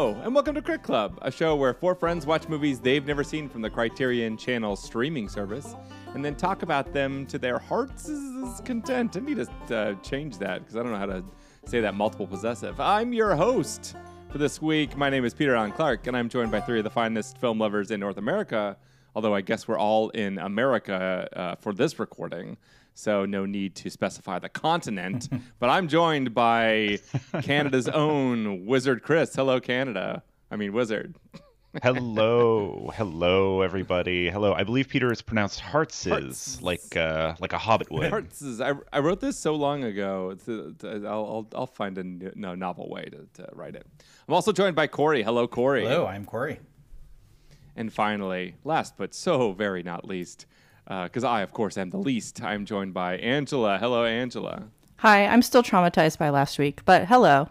Hello, and welcome to Crit Club, a show where four friends watch movies they've never seen from the Criterion Channel streaming service, and then talk about them to their heart's content. I need to change that, because I don't know how to say that multiple possessive. I'm your host for this week. My name is Peter Allen Clark, and I'm joined by three of the finest film lovers in North America, although I guess we're all in America for this recording. So no need to specify the continent. But I'm joined by Canada's own Wizard Chris. Hello, Canada. I mean, Wizard. Hello, everybody. Hello. I believe Peter is pronounced Heartses, like a Hobbit would. Heartses. I wrote this so long ago. I'll find a novel way to write it. I'm also joined by Corey. Hello, Corey. Hello, I'm Corey. And finally, last but so very not least, because I, of course, am the least, I'm joined by Angela. Hello, Angela. Hi, I'm still traumatized by last week, but hello.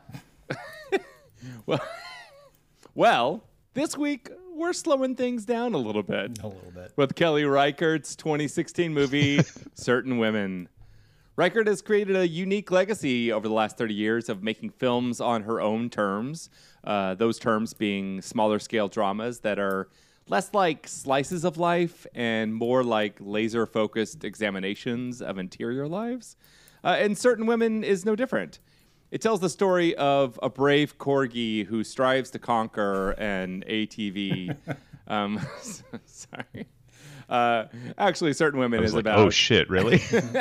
Well, this week, we're slowing things down a little bit. With Kelly Reichardt's 2016 movie, Certain Women. Reichert has created a unique legacy over the last 30 years of making films on her own terms, those terms being smaller scale dramas that are less like slices of life and more like laser-focused examinations of interior lives. And Certain Women is no different. It tells the story of a brave corgi who strives to conquer an ATV. Sorry. Actually, Certain Women is about... Oh, shit, really?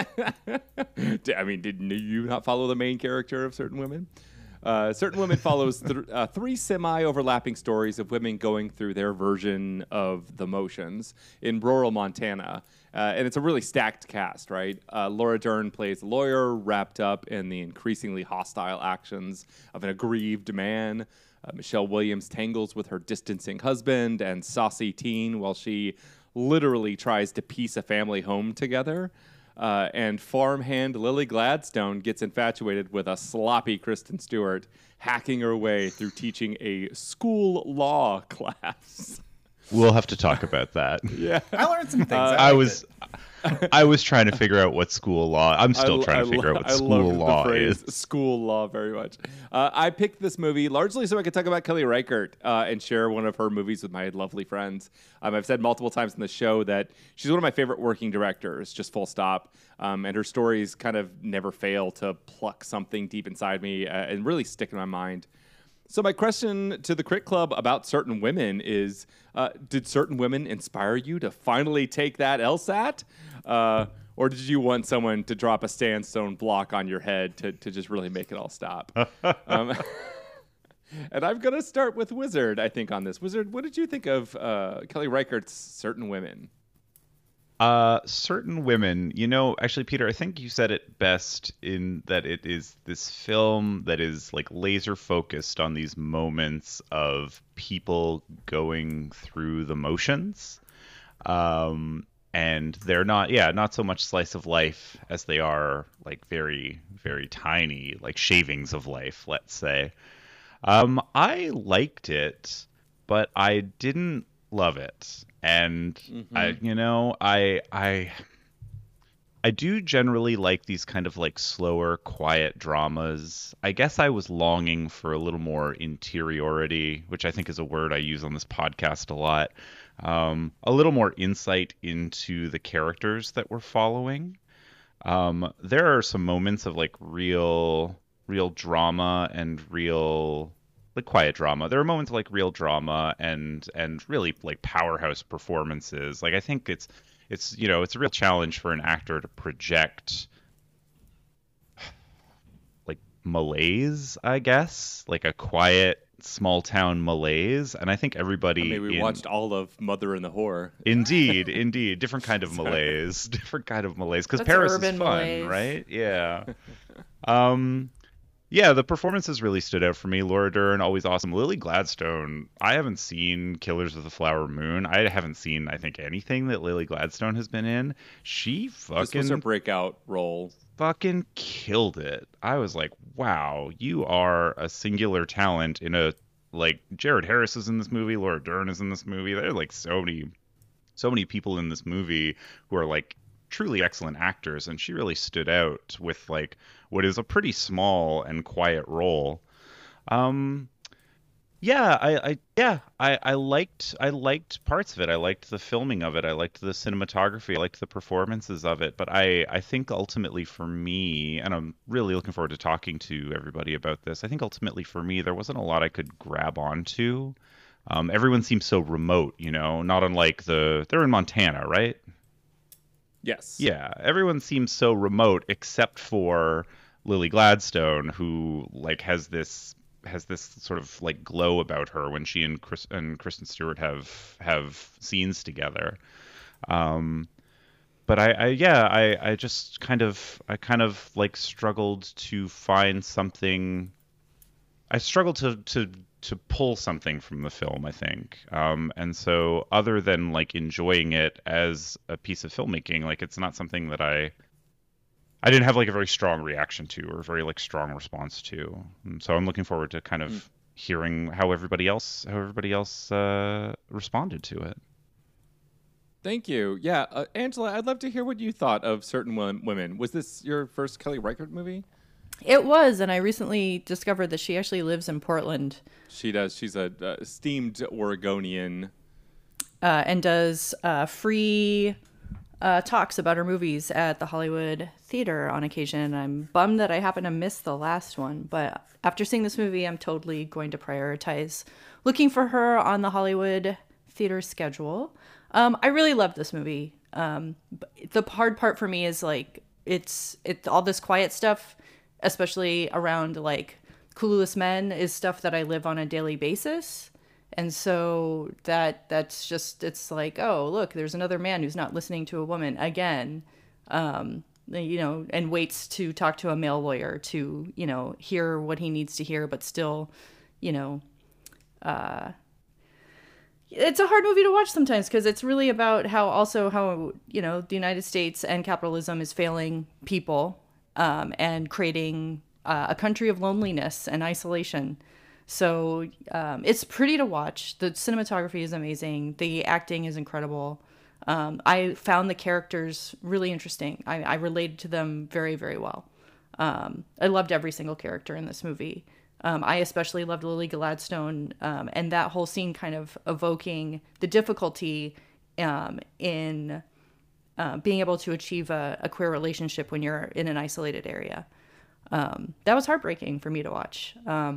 I mean, didn't you not follow the main character of Certain Women? Certain Women follows three semi-overlapping stories of women going through their version of the motions in rural Montana. And it's a really stacked cast, right? Laura Dern plays a lawyer wrapped up in the increasingly hostile actions of an aggrieved man. Michelle Williams tangles with her distancing husband and saucy teen while she literally tries to piece a family home together. And farmhand Lily Gladstone gets infatuated with a sloppy Kristen Stewart, hacking her way through teaching a school law class. We'll have to talk about that. Yeah, I learned some things. I was trying to figure out what school law. I'm still trying to figure out what school law is. School law, very much. I picked this movie largely so I could talk about Kelly Reichardt and share one of her movies with my lovely friends. I've said multiple times in the show that she's one of my favorite working directors, just full stop. And her stories kind of never fail to pluck something deep inside me and really stick in my mind. So my question to the Crit Club about Certain Women is, did Certain Women inspire you to finally take that LSAT? Or did you want someone to drop a sandstone block on your head to just really make it all stop? And I'm going to start with Wizard, I think, on this. Wizard, what did you think of Kelly Reichardt's Certain Women? Certain Women, actually, Peter, I think you said it best in that it is this film that is like laser focused on these moments of people going through the motions. And they're not so much slice of life as they are like very, very tiny, like shavings of life, let's say. I liked it, but I didn't love it. And I do generally like these kind of like slower, quiet dramas. I guess I was longing for a little more interiority, which I think is a word I use on this podcast a lot. A little more insight into the characters that we're following. There are some moments of like real drama and real like quiet drama. There are moments of like real drama and really like powerhouse performances. Like I think it's a real challenge for an actor to project like malaise, I guess, like a quiet small town malaise. And I think everybody we watched all of Mother and the Whore. Indeed. Different kind of malaise. Because Paris is fun, malaise. Right? Yeah. Yeah, the performances really stood out for me. Laura Dern, always awesome. Lily Gladstone, I haven't seen Killers of the Flower Moon. I haven't seen, I think, anything that Lily Gladstone has been in. This was her breakout role. Fucking killed it. I was like, wow, you are a singular talent in a, like, Jared Harris is in this movie, Laura Dern is in this movie. There are, like, so many people in this movie who are, like, truly excellent actors, and she really stood out with like what is a pretty small and quiet role. Yeah, I liked parts of it. I liked the filming of it. I liked the cinematography. I liked the performances of it. But I think ultimately for me, and I'm really looking forward to talking to everybody about this. I think ultimately for me, there wasn't a lot I could grab onto. Everyone seems so remote, not unlike they're in Montana, right? Yes. Yeah, everyone seems so remote except for Lily Gladstone, who like has this sort of like glow about her when she and Kristen Stewart have scenes together. But I just kind of like struggled to find something. I struggled to pull something from the film, I think. And so other than like enjoying it as a piece of filmmaking, like it's not something that I didn't have like a very strong reaction to or a very like strong response to. And so I'm looking forward to kind of hearing how everybody else responded to it. Thank you. Yeah, Angela, I'd love to hear what you thought of Certain Women. Was this your first Kelly Reichardt movie? It was, and I recently discovered that she actually lives in Portland. She does. She's a esteemed Oregonian. And does free talks about her movies at the Hollywood Theater on occasion. I'm bummed that I happen to miss the last one, but after seeing this movie, I'm totally going to prioritize looking for her on the Hollywood Theater schedule. I really loved this movie. The hard part for me is like it's all this quiet stuff, especially around like Clueless Men, is stuff that I live on a daily basis. And so that's just, it's like, oh, look, there's another man who's not listening to a woman again, and waits to talk to a male lawyer to, hear what he needs to hear, but still, it's a hard movie to watch sometimes because it's really about how the United States and capitalism is failing people, and creating a country of loneliness and isolation. So it's pretty to watch. The cinematography is amazing. The acting is incredible. I found the characters really interesting. I related to them very, very well. I loved every single character in this movie. I especially loved Lily Gladstone, and that whole scene kind of evoking the difficulty in being able to achieve a queer relationship when you're in an isolated area. That was heartbreaking for me to watch.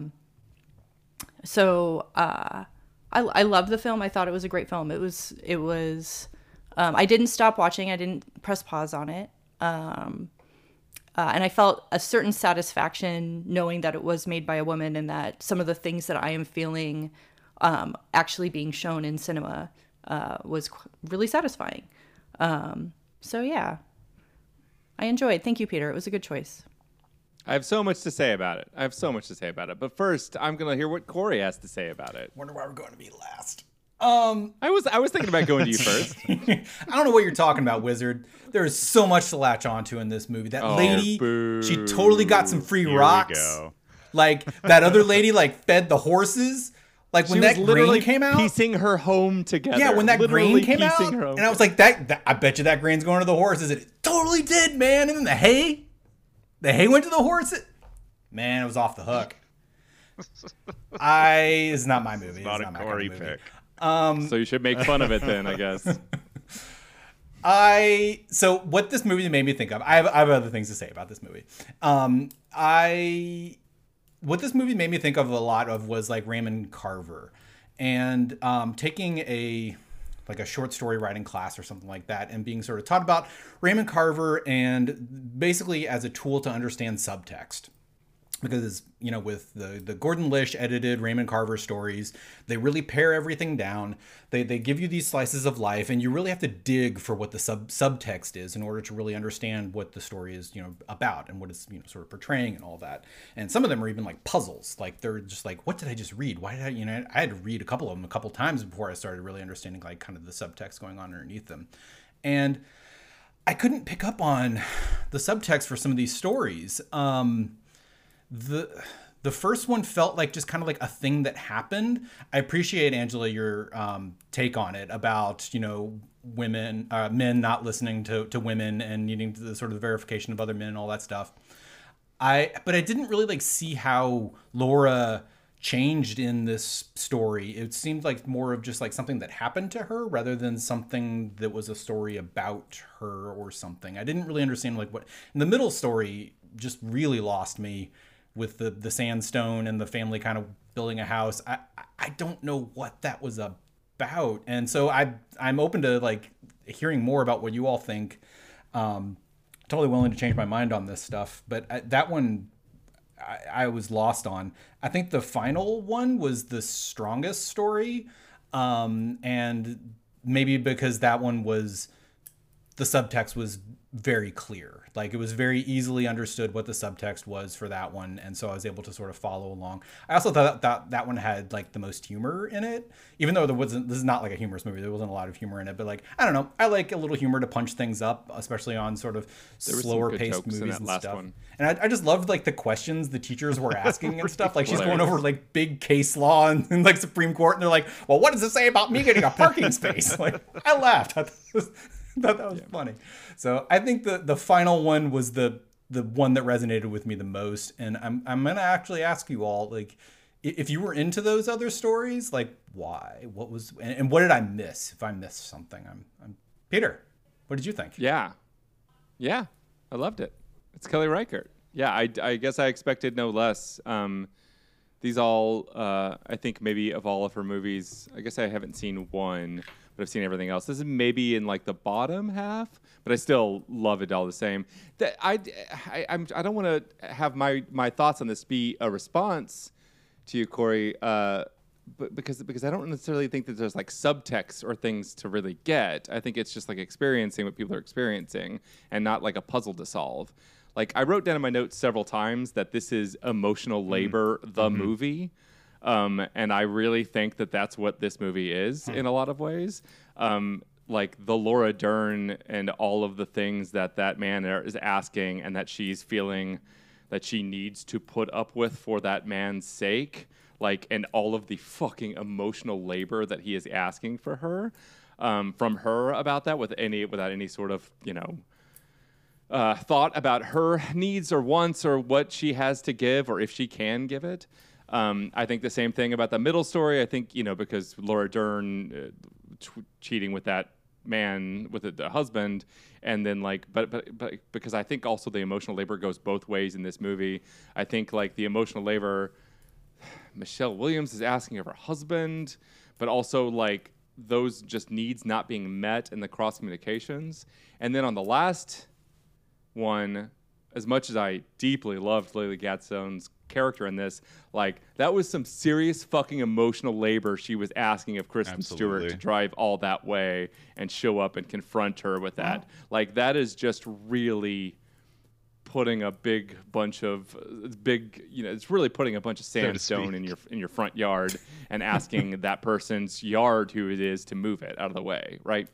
So I loved the film. I thought it was a great film. It was. I didn't stop watching. I didn't press pause on it. And I felt a certain satisfaction knowing that it was made by a woman and that some of the things that I am feeling actually being shown in cinema was really satisfying. So yeah, I enjoyed. Thank you, Peter. It was a good choice. I have so much to say about it. But first, I'm going to hear what Corey has to say about it. Wonder why we're going to be last. I was thinking about going to you first. I don't know what you're talking about, Wizard. There is so much to latch onto in this movie. That lady, boo. she totally got some free Here rocks. we go. Like that other lady, like fed the horses. Like when that grain came out, piecing her home together. yeah, when that literally grain came out, and I was like, that I bet you that grain's going to the horses. It totally did, man. And then the hay went to the horses. Man, it was off the hook. It's not my movie. It's not a my Corey kind of movie. pick. So you should make fun of it then, I guess. So what this movie made me think of, I have other things to say about this movie. What this movie made me think of a lot of was like Raymond Carver, and taking a short story writing class or something like that, and being sort of taught about Raymond Carver and basically as a tool to understand subtext. Because, with the Gordon Lish edited Raymond Carver stories, they really pare everything down. They give you these slices of life, and you really have to dig for what the subtext is in order to really understand what the story is, about and what it's, sort of portraying and all that. And some of them are even like puzzles. Like they're just like, what did I just read? Why did I had to read a couple of them a couple times before I started really understanding like kind of the subtext going on underneath them. And I couldn't pick up on the subtext for some of these stories. The first one felt like just kind of like a thing that happened. I appreciate, Angela, your take on it about, men not listening to women and needing the sort of verification of other men and all that stuff. But I didn't really like see how Laura changed in this story. It seemed like more of just like something that happened to her rather than something that was a story about her or something. I didn't really understand like what in the middle story just really lost me with the sandstone and the family kind of building a house. I don't know what that was about. And so I'm open to like hearing more about what you all think. Totally willing to change my mind on this stuff, but that one I was lost on. I think the final one was the strongest story, and maybe because that one was the subtext was very clear. Like it was very easily understood what the subtext was for that one, and so I was able to sort of follow along. I also thought that one had like the most humor in it, even though this is not like a humorous movie. There wasn't a lot of humor in it, but like I don't know, I like a little humor to punch things up, especially on sort of slower paced movies and stuff. And I just loved like the questions the teachers were asking and stuff. Like she's going over like big case law and like Supreme Court, and they're like, "Well, what does it say about me getting a parking space?" Like I laughed. I thought that was funny. So I think the final one was the one that resonated with me the most. And I'm gonna actually ask you all, like, if you were into those other stories, like why? What was and what did I miss? If I missed something, I'm Peter. What did you think? Yeah, I loved it. It's Kelly Reichardt. Yeah, I guess I expected no less. These all, I think maybe of all of her movies, I guess I haven't seen one, but I've seen everything else. This is maybe in like the bottom half, but I still love it all the same. I don't want to have my thoughts on this be a response to you, Corey, but because I don't necessarily think that there's like subtext or things to really get. I think it's just like experiencing what people are experiencing and not like a puzzle to solve. Like I wrote down in my notes several times that this is emotional labor, the movie. And I really think that that's what this movie is in a lot of ways. Like the Laura Dern and all of the things that man is asking and that she's feeling that she needs to put up with for that man's sake. Like, and all of the fucking emotional labor that he is asking for her, from her about that without any sort of, thought about her needs or wants or what she has to give or if she can give it. I think the same thing about the middle story. I think, because Laura Dern cheating with that man, with the husband, and then like, but because I think also the emotional labor goes both ways in this movie. I think like the emotional labor, Michelle Williams is asking of her husband, but also like those just needs not being met and the cross communications. And then on the last one, as much as I deeply loved Lily Gatstone's character in this, like that was some serious fucking emotional labor she was asking of Kristen Stewart to drive all that way and show up and confront her with that. Like that is just really putting a big bunch of it's really putting a bunch of sandstone in your front yard and asking that person's yard who it is to move it out of the way, right?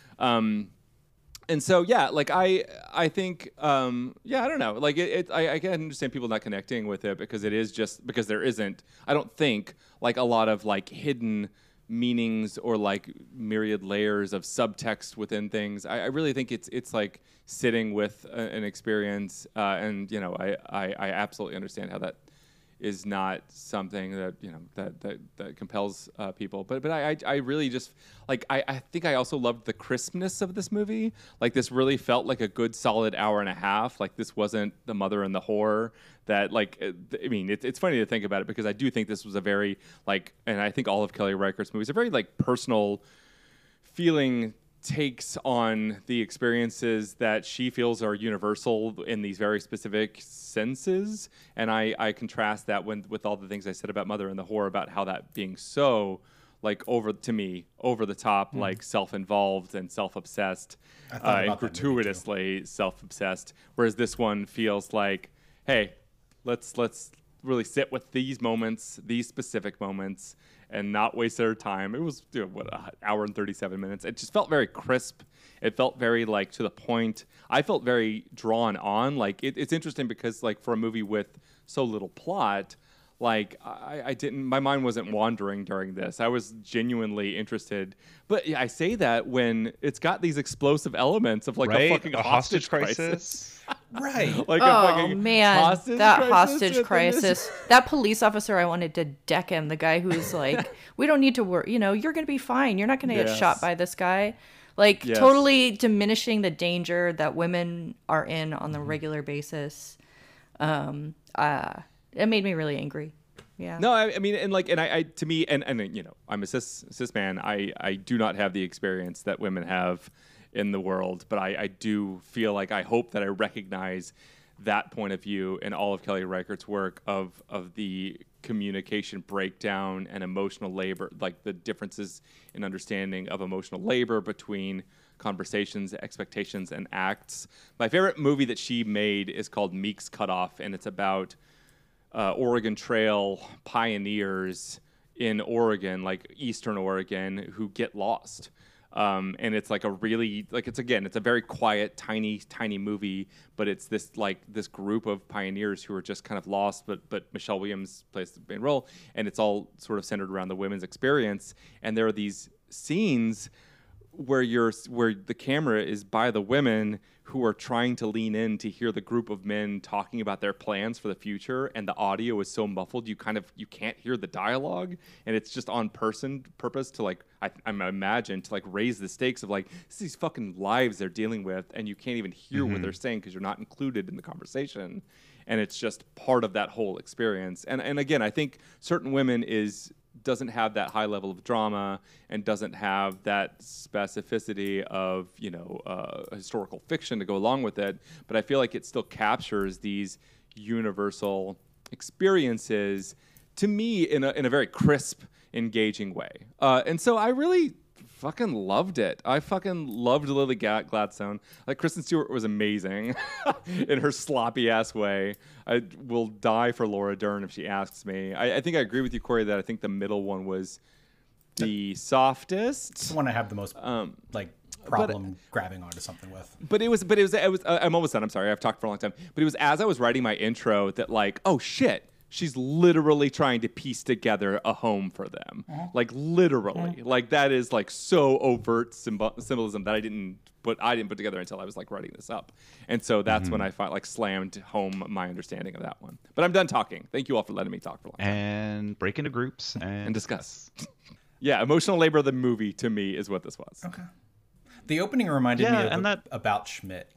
And so, yeah, like I think, I don't know. Like I can understand people not connecting with it because it is just because there isn't, I don't think like a lot of like hidden meanings or like myriad layers of subtext within things. I really think it's like sitting with an experience, and I absolutely understand how that is not something that that compels people. But I really just like I think I also loved the crispness of this movie. Like this really felt like a good solid hour and a half. Like this wasn't The Mother and the Whore. That like I mean it's funny to think about it because I do think this was a very like, and I think all of Kelly Reichardt's movies are very like personal feeling takes on the experiences that she feels are universal in these very specific senses. And I contrast that with all the things I said about Mother and the Whore, about how that being so like over the top, like self-involved and self-obsessed, and gratuitously self-obsessed. Whereas this one feels like, hey, let's really sit with these moments, these specific moments, and not waste their time. It was an hour and 37 minutes. It just felt very crisp. It felt very like to the point. I felt very drawn on. Like it's interesting because like for a movie with so little plot, Like I didn't, my mind wasn't wandering during this. I was genuinely interested. But I say that when it's got these explosive elements of like a Right? fucking A hostage crisis. Right. Like a Oh fucking man, hostage that crisis hostage within this. crisis. That police officer, I wanted to deck him. The guy who's like, we don't need to worry. You know, you're gonna be fine. You're not gonna get Yes. shot by this guy. Like Yes. totally diminishing the danger that women are in on the regular basis. It made me really angry. Yeah. No, I mean, and like, and I to me, and you know, I'm a cis man. I do not have the experience that women have in the world, but I do feel like I hope that I recognize that point of view in all of Kelly Reichardt's work of the communication breakdown and emotional labor, like the differences in understanding of emotional labor between conversations, expectations, and acts. My favorite movie that she made is called Meek's Cutoff, and it's about Oregon Trail pioneers in Oregon, like Eastern Oregon, who get lost. And it's like a really, like, it's a very quiet, tiny movie, but it's this group of pioneers who are just kind of lost, but Michelle Williams plays the main role, and it's all sort of centered around the women's experience. And there are these scenes where the camera is by the women who are trying to lean in to hear the group of men talking about their plans for the future, and the audio is so muffled you can't hear the dialogue, and it's just on purpose to like I imagine to like raise the stakes of like this is these fucking lives they're dealing with, and you can't even hear what they're saying because you're not included in the conversation, and it's just part of that whole experience. And again, I think Certain Women doesn't have that high level of drama and doesn't have that specificity of, you know, historical fiction to go along with it. But I feel like it still captures these universal experiences to me in a very crisp, engaging way. And so I really fucking loved it. I fucking loved Lily Gladstone. Like, Kristen Stewart was amazing in her sloppy ass way. I will die for Laura Dern if she asks me. I think I agree with you, Corey, that I think the middle one was the softest. It's the one I have the most problem grabbing onto something with. But it was. I'm almost done. I'm sorry. I've talked for a long time. But it was as I was writing my intro that like, oh shit. She's literally trying to piece together a home for them. Like literally. Like that is like so overt symbolism that I didn't put together until I was like writing this up. And so that's when I slammed home my understanding of that one. But I'm done talking. Thank you all for letting me talk for a long time. And break into groups and discuss. Yeah, emotional labor of the movie to me is what this was. Okay. The opening reminded me and of About Schmidt.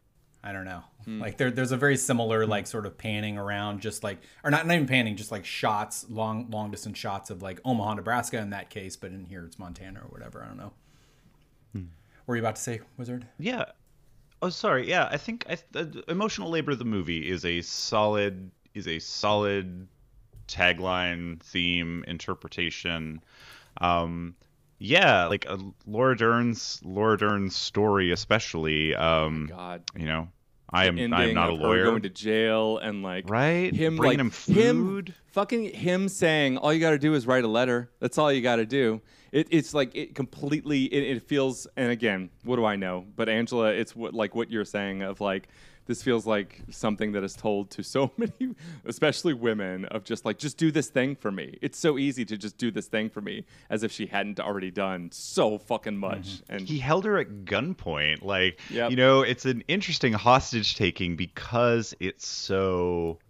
I don't know. Like there's a very similar like sort of panning around, just like, or not even panning, just like shots, long distance shots of like Omaha, Nebraska in that case, but in here it's Montana or whatever. I don't know. What were you about to say, Wizard? Yeah. Oh, sorry. Yeah, I think emotional labor of the movie is a solid tagline, theme, interpretation. Yeah, like Laura Dern's story, especially. God, you know, I'm not a her lawyer. going to jail and like Right? him Bringing like him food. him saying all you got to do is write a letter. That's all you got to do. It's like it completely. It feels. And again, what do I know? But Angela, it's what you're saying of like. This feels like something that is told to so many, especially women, of just do this thing for me. It's so easy to just do this thing for me, as if she hadn't already done so fucking much. And He held her at gunpoint. Like, Yep. you know, it's an interesting hostage taking because it's so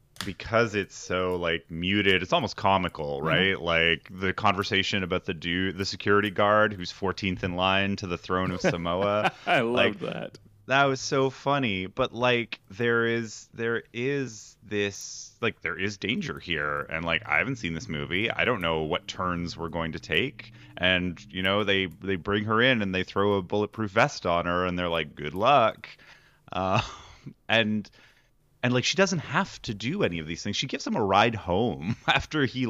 like muted. It's almost comical, right? Like the conversation about the security guard who's 14th in line to the throne of Samoa. I love that. That was so funny, but like there is danger here, and like I haven't seen this movie. I don't know what turns we're going to take, and you know they bring her in and they throw a bulletproof vest on her, and they're like, "Good luck," and like she doesn't have to do any of these things. She gives him a ride home after he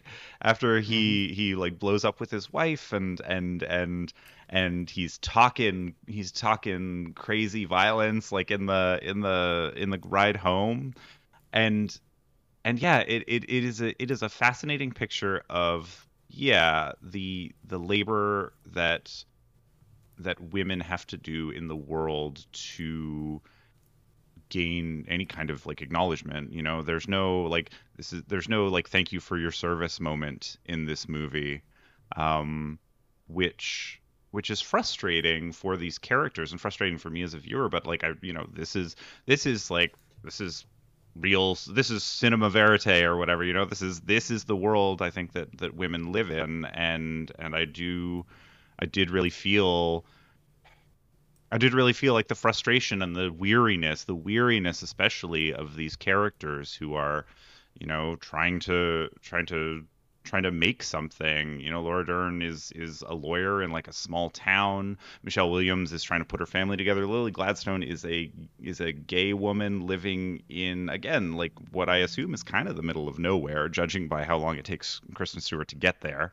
blows up with his wife and he's talking crazy violence like in the ride home, and yeah, it is a fascinating picture of the labor that women have to do in the world to gain any kind of like acknowledgement. You know, there's no like there's no like thank you for your service moment in this movie, which is frustrating for these characters and frustrating for me as a viewer. But like this is real, this is cinema verite or whatever, this is the world I think that women live in, and I did really feel like the frustration and the weariness especially of these characters who are trying to make something. Laura Dern is a lawyer in like a small town. Michelle Williams is trying to put her family together. Lily Gladstone is a gay woman living in, again, like what I assume is kind of the middle of nowhere, judging by how long it takes Kristen Stewart to get there.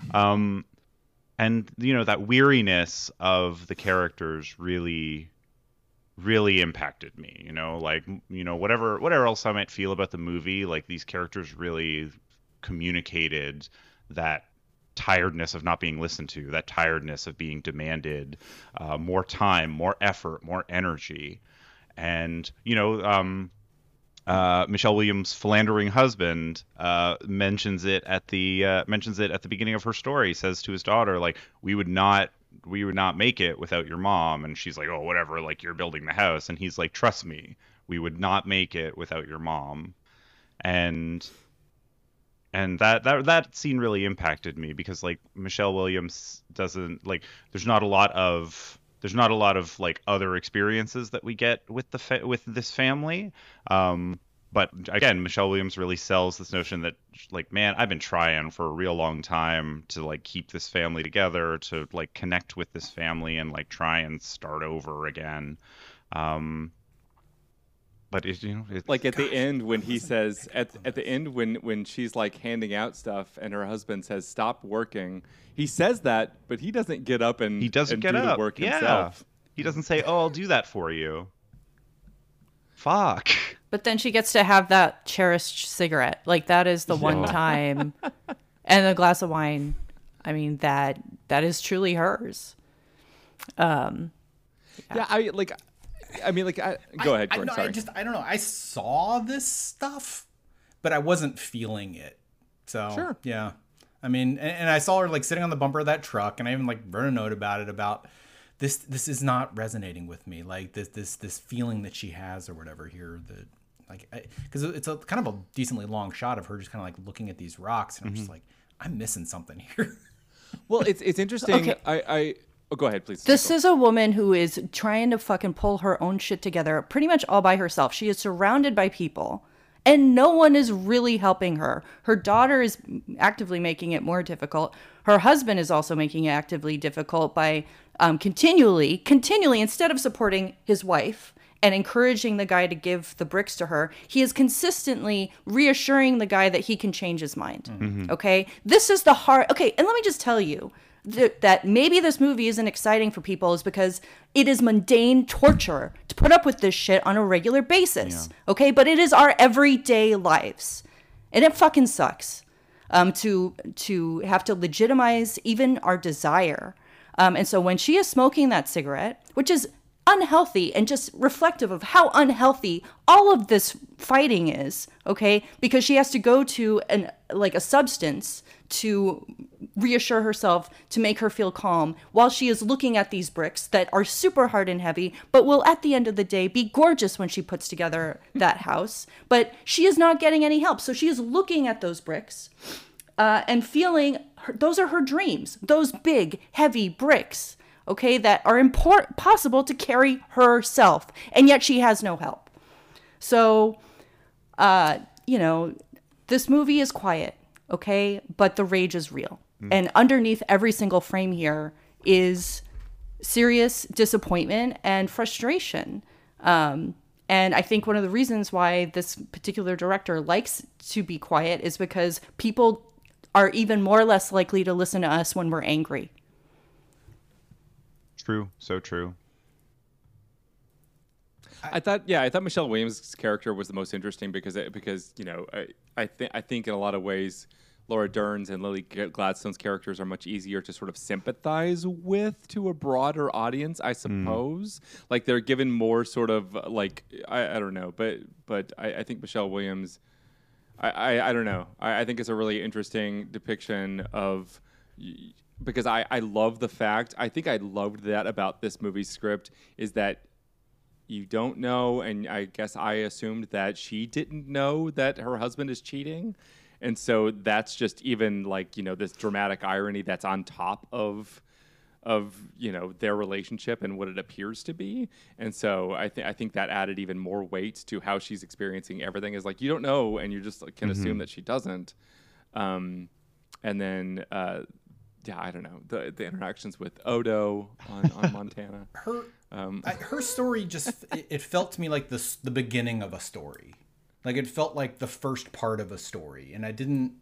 And that weariness of the characters really impacted me. Whatever else I might feel about the movie, like these characters really communicated that tiredness of not being listened to, that tiredness of being demanded more time, more effort, more energy. And Michelle Williams' philandering husband mentions it at the beginning of her story. Says to his daughter, like, we would not make it without your mom. And she's like, oh, whatever, like, you're building the house. And he's like, trust me, we would not make it without your mom. And that scene really impacted me, because like Michelle Williams doesn't, like, there's not a lot of like other experiences that we get with with this family. But again, Michelle Williams really sells this notion that, like, man, I've been trying for a real long time to like keep this family together, to like connect with this family and like try and start over again. But it's like at the end when he says at the end when she's like handing out stuff and her husband says stop working, he says that, but he doesn't get up and do the work himself. He doesn't say, "Oh, I'll do that for you." Fuck. But then she gets to have that cherished cigarette. Like, that is the one time, and a glass of wine. I mean, that is truly hers. Yeah, go ahead, Gordon. Sorry. I don't know. I saw this stuff, but I wasn't feeling it. So, sure. Yeah. I mean, and I saw her like sitting on the bumper of that truck, and I even like wrote a note about it, about this is not resonating with me. Like this feeling that she has or whatever here, that like, because it's a kind of a decently long shot of her just kind of like looking at these rocks, and I'm just like, I'm missing something here. Well, it's interesting. Okay. Oh, go ahead, please. This is a woman who is trying to fucking pull her own shit together pretty much all by herself. She is surrounded by people, and no one is really helping her. Her daughter is actively making it more difficult. Her husband is also making it actively difficult by continually, instead of supporting his wife and encouraging the guy to give the bricks to her, he is consistently reassuring the guy that he can change his mind. Mm-hmm. Okay? This is the hard... Okay, and let me just tell you that maybe this movie isn't exciting for people is because it is mundane torture to put up with this shit on a regular basis. Yeah. Okay? But it is our everyday lives. And it fucking sucks to have to legitimize even our desire. And so when she is smoking that cigarette, which is unhealthy and just reflective of how unhealthy all of this fighting is, okay? Because she has to go to a substance to reassure herself, to make her feel calm, while she is looking at these bricks that are super hard and heavy, but will at the end of the day be gorgeous when she puts together that house. But she is not getting any help. So she is looking at those bricks and feeling those are her dreams, those big, heavy bricks, okay, that are possible to carry herself, and yet she has no help. So, this movie is quiet, okay, but the rage is real. And underneath every single frame here is serious disappointment and frustration. And I think one of the reasons why this particular director likes to be quiet is because people are even more or less likely to listen to us when we're angry. True. So true. I thought Michelle Williams' character was the most interesting because I think in a lot of ways, Laura Dern's and Lily Gladstone's characters are much easier to sort of sympathize with to a broader audience, I suppose. Like they're given more sort of like I don't know, but I think Michelle Williams, I don't know. I think it's a really interesting depiction of, because I love the fact, I think I loved that about this movie's script is that you don't know, and I guess I assumed that she didn't know that her husband is cheating. And so that's just even like, this dramatic irony that's on top of their relationship and what it appears to be. And so I think that added even more weight to how she's experiencing everything, is like, you don't know, and you just can assume that she doesn't. And then, I don't know, the interactions with Odo on Montana. Her story just, it felt to me like the beginning of a story. Like it felt like the first part of a story, and I didn't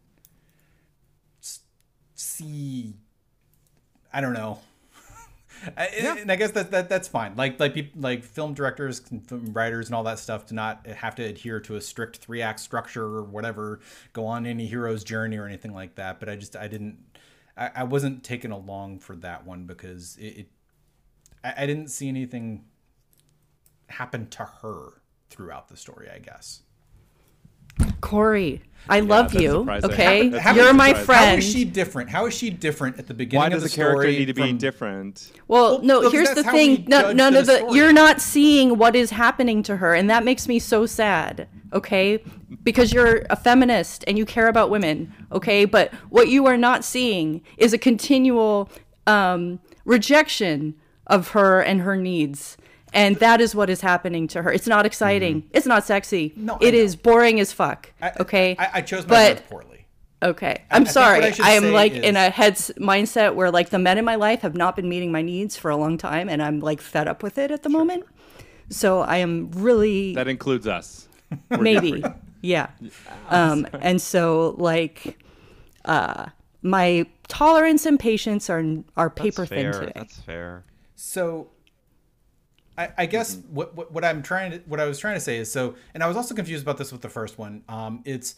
see. I don't know. And I guess that's fine. Like people, like film directors, film writers, and all that stuff do not have to adhere to a strict 3-act structure or whatever. Go on any hero's journey or anything like that. But I wasn't taken along for that one because I didn't see anything happen to her throughout the story, I guess. Corey, I love you. Surprising. Okay, That's you're my surprising. friend. How is she different? How is she different at the beginning Why of does the the character story need to be from- different? Well, no, because here's that's the how we thing. No, judge none the of the story. you're not seeing what is happening to her, and that makes me so sad. Okay, because you're a feminist and you care about women. Okay, but what you are not seeing is a continual rejection of her and her needs. And that is what is happening to her. It's not exciting. It's not sexy. No, it I know. is boring as fuck. Okay. I chose my But- words poorly. Okay. I'm think sorry. what I should I am say like is- in a mindset where like the men in my life have not been meeting my needs for a long time, and I'm like fed up with it at the moment. So I am really That includes us. We're maybe. different. Yeah. And so like my tolerance and patience are paper That's thin fair. today. That's fair. So I guess what I was trying to say is, so, and I was also confused about this with the first one. It's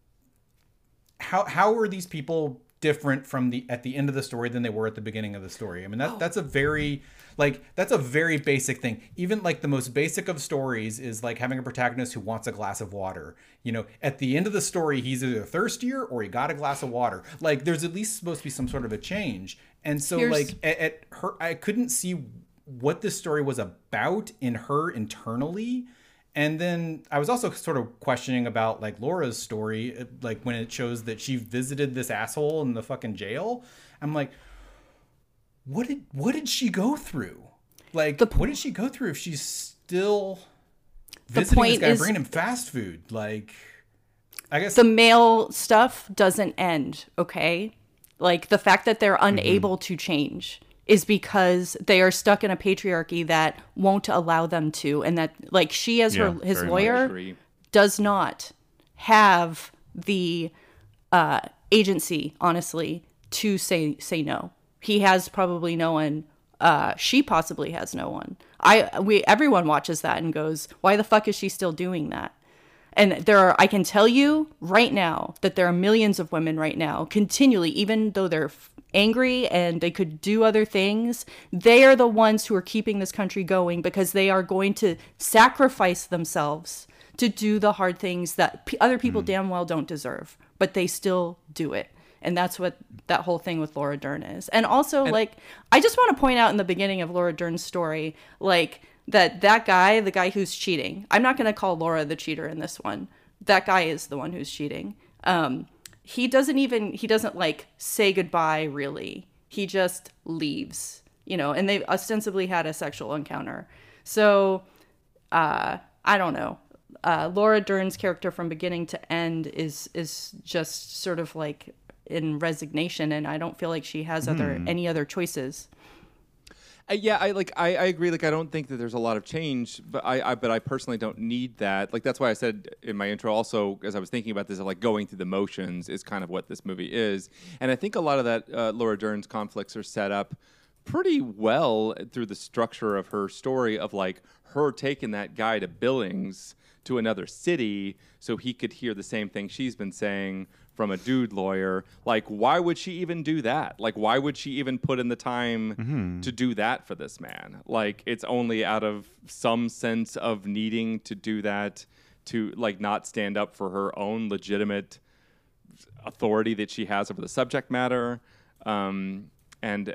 how are these people different from at the end of the story than they were at the beginning of the story? I mean, that's a very basic thing. Even like the most basic of stories is like having a protagonist who wants a glass of water. At the end of the story, he's either thirstier or he got a glass of water. Like there's at least supposed to be some sort of a change. And so at her, I couldn't see what this story was about in her internally. And then I was also sort of questioning about like Laura's story, like when it shows that she visited this asshole in the fucking jail. I'm like, what did she go through? Like, what did she go through if she's still visiting this guy, bringing him fast food? Like, I guess the male stuff doesn't end, okay? Like the fact that they're unable to change is because they are stuck in a patriarchy that won't allow them to, and that like she as his very lawyer Agree. does not have the agency, honestly, to say no. He has probably no one. She possibly has no one. Everyone watches that and goes, why the fuck is she still doing that? And I can tell you right now that there are millions of women right now continually, even though they're angry and they could do other things, they are the ones who are keeping this country going because they are going to sacrifice themselves to do the hard things that other people damn well don't deserve, but they still do it. And that's what that whole thing with Laura Dern is. And also, like, I just want to point out in the beginning of Laura Dern's story, like, that guy, the guy who's cheating, I'm not going to call Laura the cheater in this one. That guy is the one who's cheating. He doesn't like say goodbye, really. He just leaves, and they ostensibly had a sexual encounter. So, I don't know. Laura Dern's character from beginning to end is just sort of like in resignation, and I don't feel like she has any other choices. Yeah, I agree. Like, I don't think that there's a lot of change, but I personally don't need that. Like, that's why I said in my intro also, as I was thinking about this, like going through the motions is kind of what this movie is. And I think a lot of that Laura Dern's conflicts are set up pretty well through the structure of her story of like her taking that guy to Billings to another city so he could hear the same thing she's been saying from a dude lawyer. Like, why would she even do that? Like, why would she even put in the time to do that for this man? Like, it's only out of some sense of needing to do that to, like, not stand up for her own legitimate authority that she has over the subject matter. And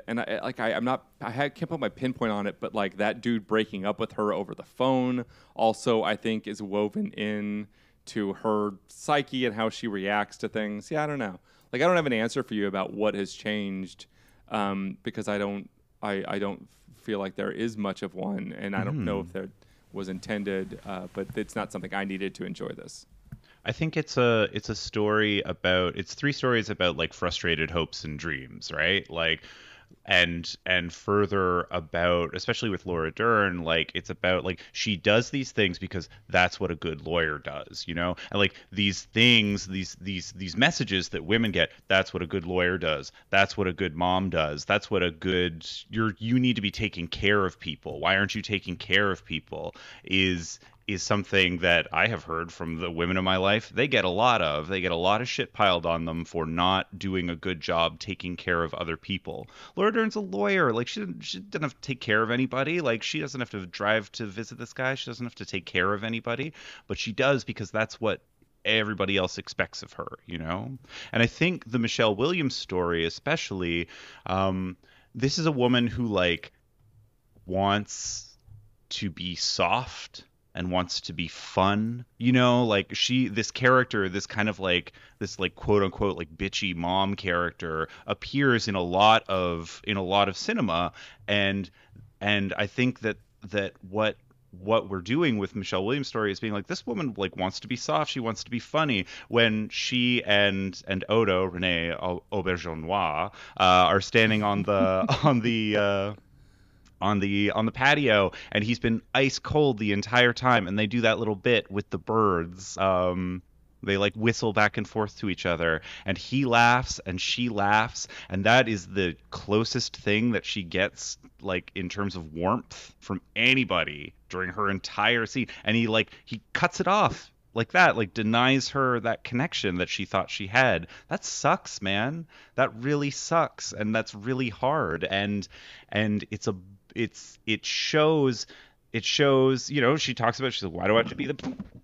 I can't put my pinpoint on it, but like that dude breaking up with her over the phone also, I think, is woven in to her psyche and how she reacts to things. Yeah, I don't know. Like, I don't have an answer for you about what has changed, because I don't feel like there is much of one, and I don't know if there was intended, but it's not something I needed to enjoy this. I think it's a story about, it's three stories about like frustrated hopes and dreams, right? Like, and further about, especially with Laura Dern, like it's about like she does these things because that's what a good lawyer does, you know? And like these things, these messages that women get, that's what a good lawyer does. That's what a good mom does. That's what a good, you need to be taking care of people. Why aren't you taking care of people? Is something that I have heard from the women in my life. They get a lot of shit piled on them for not doing a good job taking care of other people. Laura Dern's a lawyer. Like, she doesn't have to take care of anybody. Like, she doesn't have to drive to visit this guy. She doesn't have to take care of anybody, but she does because that's what everybody else expects of her, you know? And I think the Michelle Williams story, especially, this is a woman who like wants to be soft and wants to be fun, you know, like this character, this kind of like this like quote unquote like bitchy mom character appears in a lot of cinema, and I think that what we're doing with Michelle Williams' story is being like, this woman like wants to be soft, she wants to be funny. When she and Odo, Renee Auberjonois, are standing on the on the patio, and he's been ice cold the entire time, and they do that little bit with the birds. They like whistle back and forth to each other, and he laughs and she laughs, and that is the closest thing that she gets like in terms of warmth from anybody during her entire scene. And he cuts it off like that, like denies her that connection that she thought she had. That sucks, man. That really sucks, and that's really hard. And it shows, you know, she talks about, she's like, why do I have to be the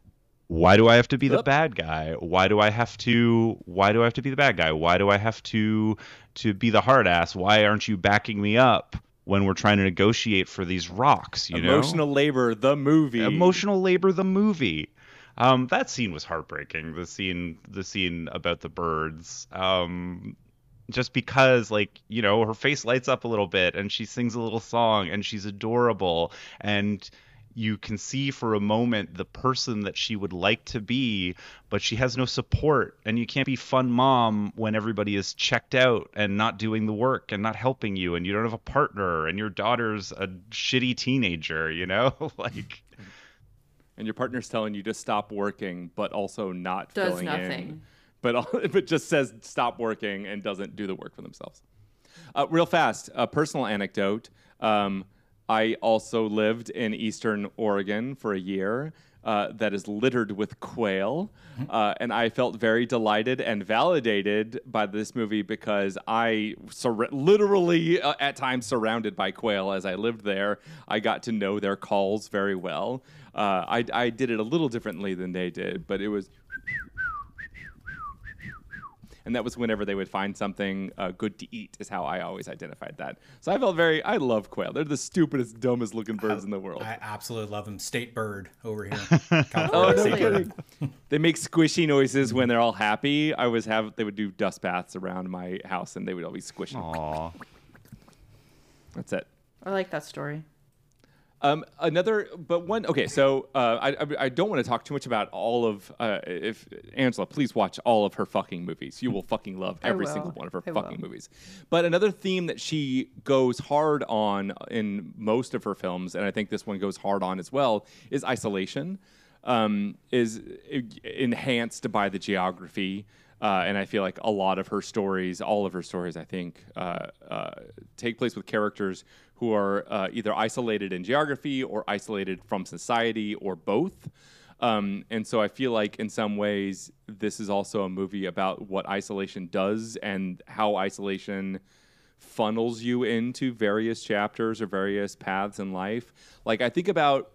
bad guy? Why do I have to be the bad guy? Why do I have to be the hard ass? Why aren't you backing me up when we're trying to negotiate for these rocks, you know? Emotional Labor, the movie. That scene was heartbreaking. The scene about the birds. Just because, like, you know, her face lights up a little bit and she sings a little song and she's adorable, and you can see for a moment the person that she would like to be, but she has no support. And you can't be fun mom when everybody is checked out and not doing the work and not helping you, and you don't have a partner, and your daughter's a shitty teenager, you know? Like, and your partner's telling you to stop working, but also not does filling nothing. in. But just says stop working and doesn't do the work for themselves. Real fast, a personal anecdote. I also lived in Eastern Oregon for a year that is littered with quail. And I felt very delighted and validated by this movie because I literally at times surrounded by quail as I lived there. I got to know their calls very well. I did it a little differently than they did, but it was... And that was whenever they would find something good to eat, is how I always identified that. So I love quail. They're the stupidest, dumbest looking birds in the world. I absolutely love them. State bird over here. Oh, no kidding. They make squishy noises when they're all happy. They would do dust baths around my house, and they would all be squishing. Aww. That's it. I like that story. Okay, so I don't want to talk too much about all of, if Angela, please watch all of her fucking movies. You will fucking love every single one of her fucking movies. But another theme that she goes hard on in most of her films, and I think this one goes hard on as well, is isolation, is enhanced by the geography. And I feel like all of her stories, I think, take place with characters who are either isolated in geography or isolated from society or both. And so I feel like in some ways this is also a movie about what isolation does and how isolation funnels you into various chapters or various paths in life. Like I think about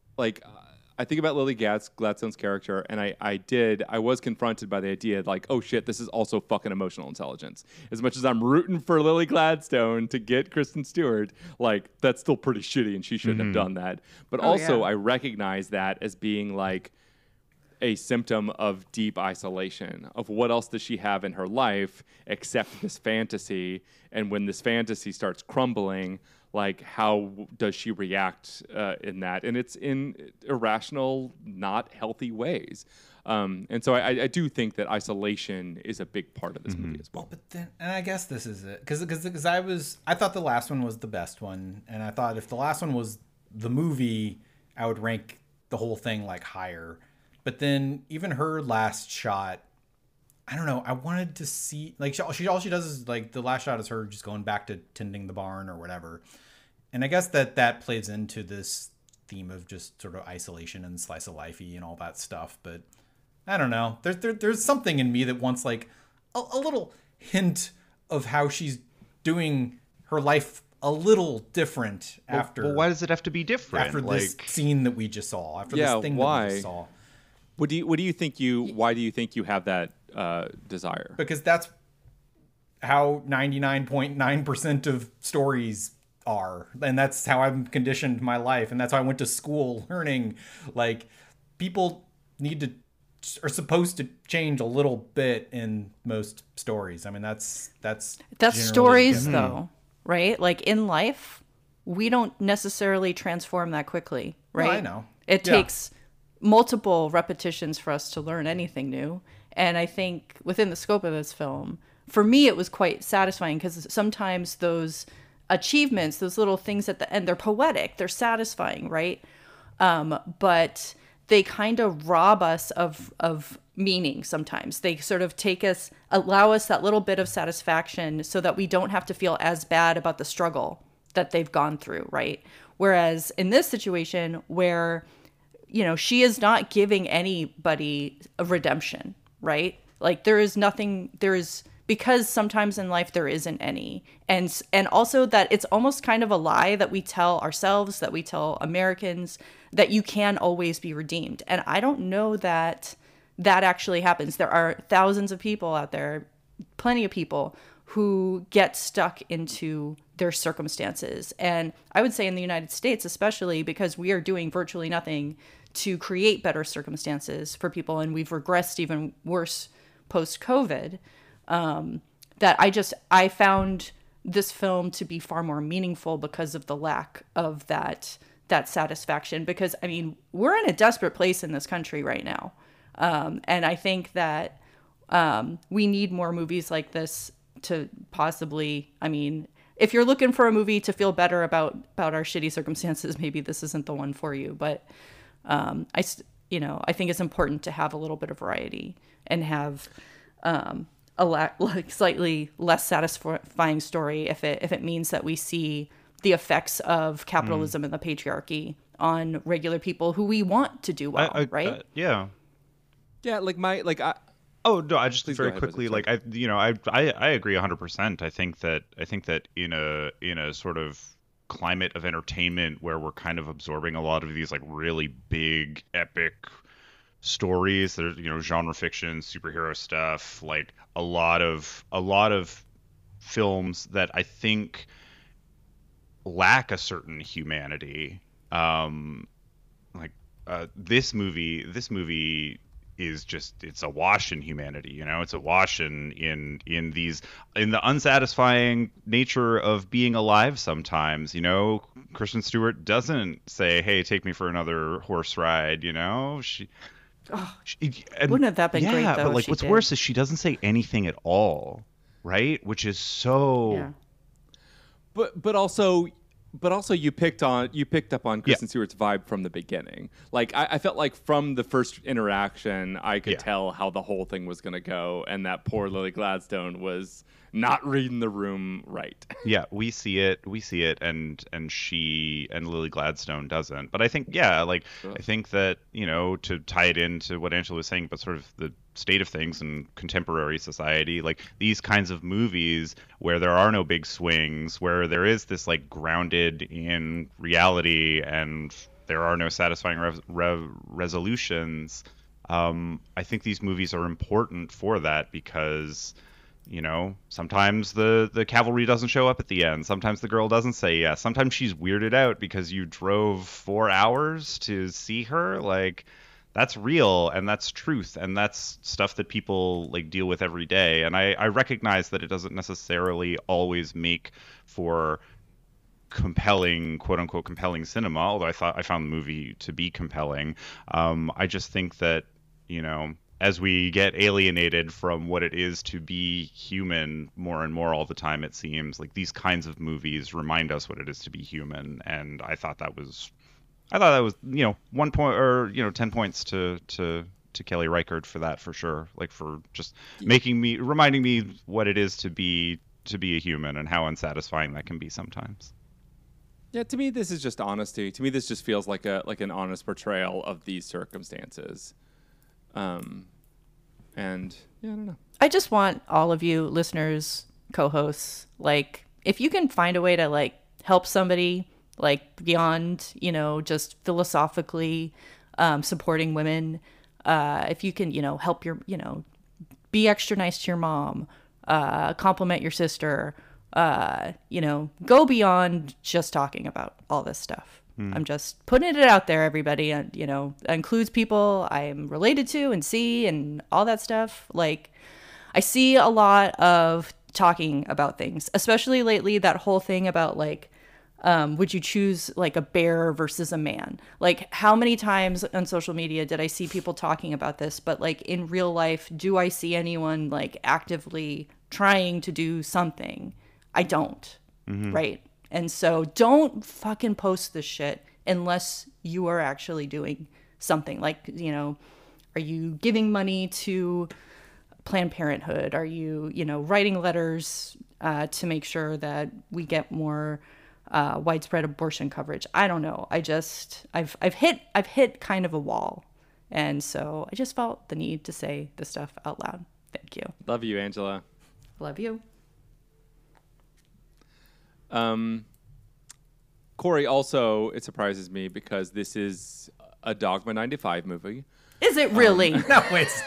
Lily Gladstone's character, and I was confronted by the idea like, oh shit, this is also fucking emotional intelligence. As much as I'm rooting for Lily Gladstone to get Kristen Stewart, like that's still pretty shitty and she shouldn't have done that. But also I recognize that as being like a symptom of deep isolation of what else does she have in her life except this fantasy. And when this fantasy starts crumbling, like how does she react in that? And it's in irrational, not healthy ways. And so I do think that isolation is a big part of this movie as well. But then, and I guess this is it, because I thought the last one was the best one, and I thought if the last one was the movie, I would rank the whole thing like higher. But then even her last shot, I don't know. I wanted to see like all she does is like the last shot is her just going back to tending the barn or whatever. And I guess that plays into this theme of just sort of isolation and slice of lifey and all that stuff. But I don't know. There's something in me that wants like a little hint of how she's doing her life a little different after. Well, why does it have to be different? After this scene that we just saw. After this thing that we just saw. Why do you think you have that desire? Because that's how 99.9% of stories are, and that's how I've conditioned my life, and that's how I went to school learning. Like people are supposed to change a little bit in most stories. I mean, that's stories though, right? Like in life, we don't necessarily transform that quickly, right? No, I know. It takes multiple repetitions for us to learn anything new. And I think within the scope of this film, for me, it was quite satisfying because sometimes those achievements, those little things at the end, they're poetic, they're satisfying, right? But they kind of rob us of meaning sometimes. They sort of allow us that little bit of satisfaction so that we don't have to feel as bad about the struggle that they've gone through, right? Whereas in this situation where, you know, she is not giving anybody a redemption, right? Like because sometimes in life there isn't any. And also that it's almost kind of a lie that we tell ourselves, that we tell Americans, that you can always be redeemed. And I don't know that actually happens. There are thousands of people out there, plenty of people who get stuck into their circumstances. And I would say in the United States, especially because we are doing virtually nothing to create better circumstances for people, and we've regressed even worse post-COVID, that I found this film to be far more meaningful because of the lack of that satisfaction. Because, I mean, we're in a desperate place in this country right now. And I think that we need more movies like this to possibly, I mean, if you're looking for a movie to feel better about our shitty circumstances, maybe this isn't the one for you. But I think it's important to have a little bit of variety and have slightly less satisfying story if it means that we see the effects of capitalism and the patriarchy on regular people who we want to do well, right? Yeah. Oh no! I just very quickly, like I agree 100%. I think that in a sort of climate of entertainment where we're kind of absorbing a lot of these like really big epic stories, there's genre fiction, superhero stuff, like a lot of films that I think lack a certain humanity. This movie is just, it's a wash in humanity, it's a wash in the unsatisfying nature of being alive sometimes. Kristen Stewart doesn't say, hey, take me for another horse ride, she wouldn't have that been great though? But like what's worse is she doesn't say anything at all, right? Which is so but also you picked up on Kristen Stewart's vibe from the beginning. Like I felt like from the first interaction I could tell how the whole thing was going to go, and that poor Lily Gladstone was not reading the room right. Yeah, we see it, and she and Lily Gladstone doesn't. But I think, yeah, like I think that, to tie it into what Angela was saying, but sort of the state of things in contemporary society, like these kinds of movies where there are no big swings, where there is this like grounded in reality and there are no satisfying resolutions. I think these movies are important for that because, sometimes the cavalry doesn't show up at the end. Sometimes the girl doesn't say yes. Sometimes she's weirded out because you drove 4 hours to see her. Like, that's real and that's truth and that's stuff that people like deal with every day. And I recognize that it doesn't necessarily always make for compelling, quote unquote, compelling cinema, although I found the movie to be compelling. I just think that, as we get alienated from what it is to be human more and more all the time, it seems like these kinds of movies remind us what it is to be human. And I thought that was 1 point or 10 points to Kelly Reichardt for that, for sure. Like, for just reminding me what it is to be a human and how unsatisfying that can be sometimes. Yeah, to me this is just honesty. To me this just feels like an honest portrayal of these circumstances. And yeah, I don't know. I just want all of you listeners, co-hosts, like, if you can find a way to like help somebody, like beyond, just philosophically supporting women, if you can, help your, be extra nice to your mom, compliment your sister, go beyond just talking about all this stuff. I'm just putting it out there, everybody. And, includes people I'm related to and see and all that stuff. Like, I see a lot of talking about things, especially lately, that whole thing about like, would you choose like a bear versus a man? Like, how many times on social media did I see people talking about this? But like in real life, do I see anyone like actively trying to do something? I don't. Right. And so don't fucking post this shit unless you are actually doing something. Like, are you giving money to Planned Parenthood? Are you, writing letters to make sure that we get more widespread abortion coverage? I don't know. I've hit kind of a wall. And so I just felt the need to say this stuff out loud. Thank you. Love you, Angela. Love you. Corey, also, it surprises me because this is a Dogma 95 movie. Is it really? No, it's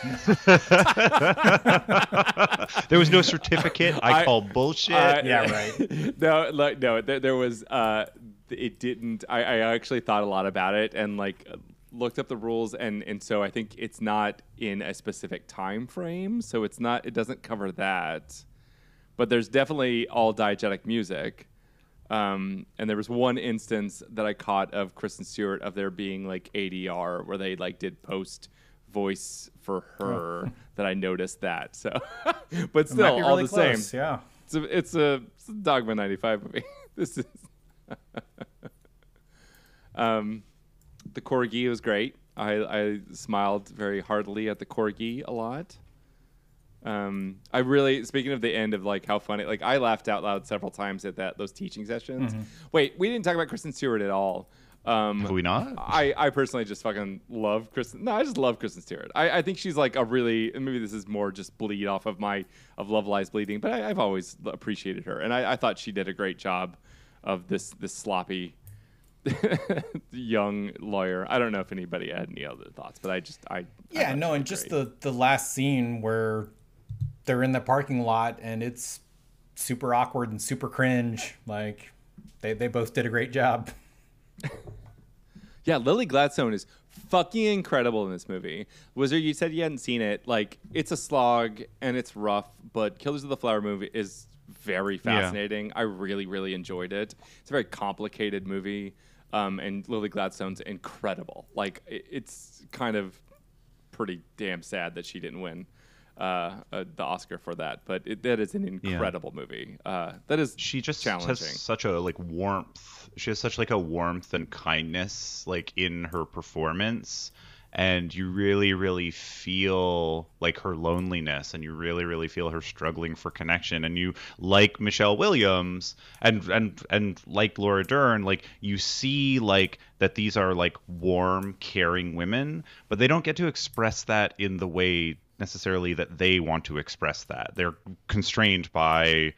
There was no certificate. I call bullshit. yeah, right. No. There was. It didn't. I actually thought a lot about it and like looked up the rules, and so I think it's not in a specific time frame, so it's not. It doesn't cover that, but there's definitely all diegetic music. And there was one instance that I caught of Kristen Stewart of there being like ADR where they like did post voice for her that I noticed that. So, but still all really the close, same. Yeah. It's a Dogma 95 movie. This is the corgi was great. I smiled very heartily at the corgi a lot. I really, speaking of the end of like how funny, like I laughed out loud several times at those teaching sessions. Wait, we didn't talk about Kristen Stewart at all. Have we not? I personally just fucking love Kristen. No, I just love Kristen Stewart. I think she's like a really, maybe this is more just bleed off of Love Lies Bleeding, but I've always appreciated her. And I thought she did a great job of this sloppy young lawyer. I don't know if anybody had any other thoughts, but I and just the last scene where they're in the parking lot and it's super awkward and super cringe. Like they both did a great job. Yeah, Lily Gladstone is fucking incredible in this movie. Wizard, you said you hadn't seen it. Like, it's a slog and it's rough, but Killers of the Flower Moon is very fascinating. Yeah. I really, really enjoyed it. It's a very complicated movie, and Lily Gladstone's incredible. Like, it's kind of pretty damn sad that she didn't win the Oscar for that, but that is an incredible movie. That is she just challenging. Has such a like warmth. She has such like a warmth and kindness like in her performance, and you really, really feel like her loneliness, and you really, really feel her struggling for connection. And you, like Michelle Williams and like Laura Dern, like you see like that these are like warm, caring women, but they don't get to express that in the way necessarily that they want to express that. They're constrained by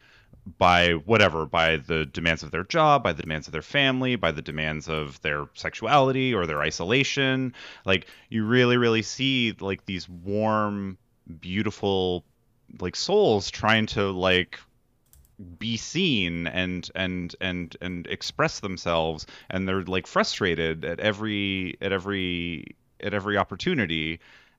the demands of their job, by the demands of their family, by the demands of their sexuality or their isolation. Like you really, really see like these warm, beautiful like souls trying to like be seen and express themselves, and they're like frustrated at every opportunity.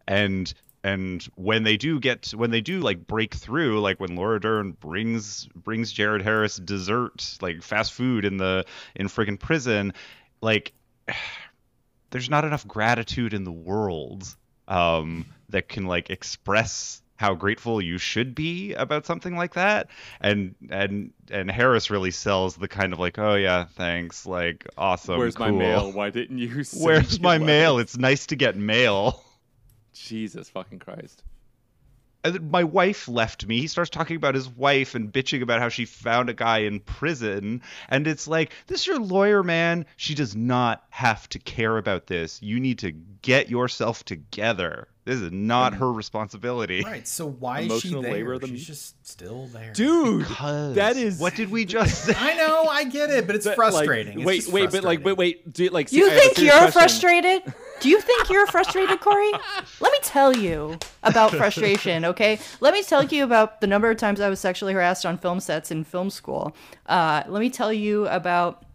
And when they do like break through, like when Laura Dern brings Jared Harris dessert, like fast food in friggin' prison, like there's not enough gratitude in the world that can like express how grateful you should be about something like that. And Harris really sells the kind of like, oh yeah, thanks, like awesome. Where's cool. my mail? Why didn't you? Where's my mail? It's nice to get mail. Jesus fucking Christ. And then my wife left me. He starts talking about his wife and bitching about how she found a guy in prison. And it's like, this is your lawyer, man. She does not have to care about this. You need to get yourself together. This is not her responsibility. Right. So why is she there? She's just still there. Dude, because that is... What did we just say? I know, I get it, but it's frustrating. Like, wait. Do you think you're frustrated? Do you think you're frustrated, Corey? Let me tell you about frustration, okay? Let me tell you about the number of times I was sexually harassed on film sets in film school. Let me tell you about...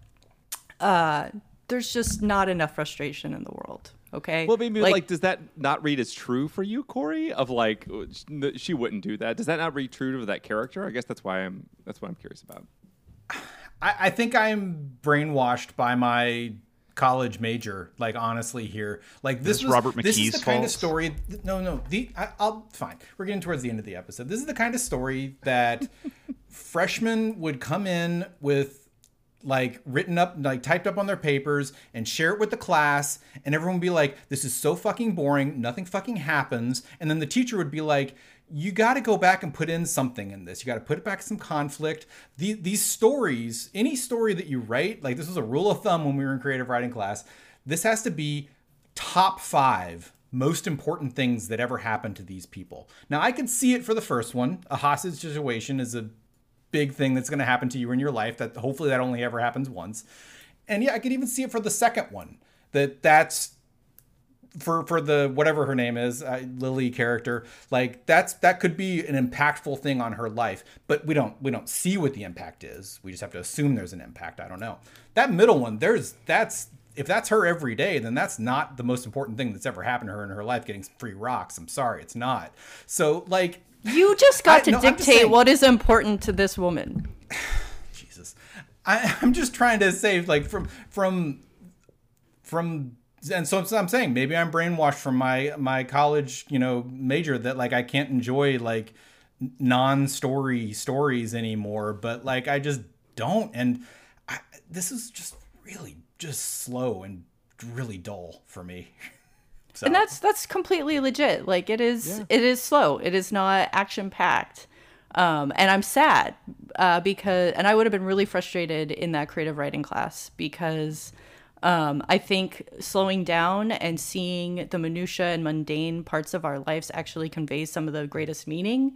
there's just not enough frustration in the world. Okay. Well, maybe like, does that not read as true for you, Corey? Of like, she wouldn't do that. Does that not read true to that character? I guess that's what I'm curious about. I think I'm brainwashed by my college major. Like honestly, here, like this was Robert McKee's this is the kind of fault? story. No. I'll fine. We're getting towards the end of the episode. This is the kind of story that freshmen would come in with, like written up, like typed up on their papers and share it with the class, and everyone would be like, this is so fucking boring, nothing fucking happens. And then the teacher would be like, you got to go back and put in something in this. You got to put it back some conflict. These stories, any story that you write, like this was a rule of thumb when we were in creative writing class, this has to be top 5 most important things that ever happened to these people. Now I could see it for the first one. A hostage situation is a big thing that's going to happen to you in your life, that hopefully that only ever happens once. And yeah, I could even see it for the second one, that's for the whatever her name is, Lily character, like that could be an impactful thing on her life, but we don't see what the impact is. We just have to assume there's an impact. I don't know. That middle one, if that's her every day, then that's not the most important thing that's ever happened to her in her life, getting some free rocks. I'm sorry, it's not. So like, you just got to dictate what is important to this woman. Jesus. I'm just trying to say, like, from and so I'm saying maybe I'm brainwashed from my college, major, that like I can't enjoy like non-story stories anymore, but like I just don't. And this is just really just slow and really dull for me. So. And that's completely legit. Like it is slow. It is not action packed. And I'm sad because I would have been really frustrated in that creative writing class because I think slowing down and seeing the minutia and mundane parts of our lives actually conveys some of the greatest meaning.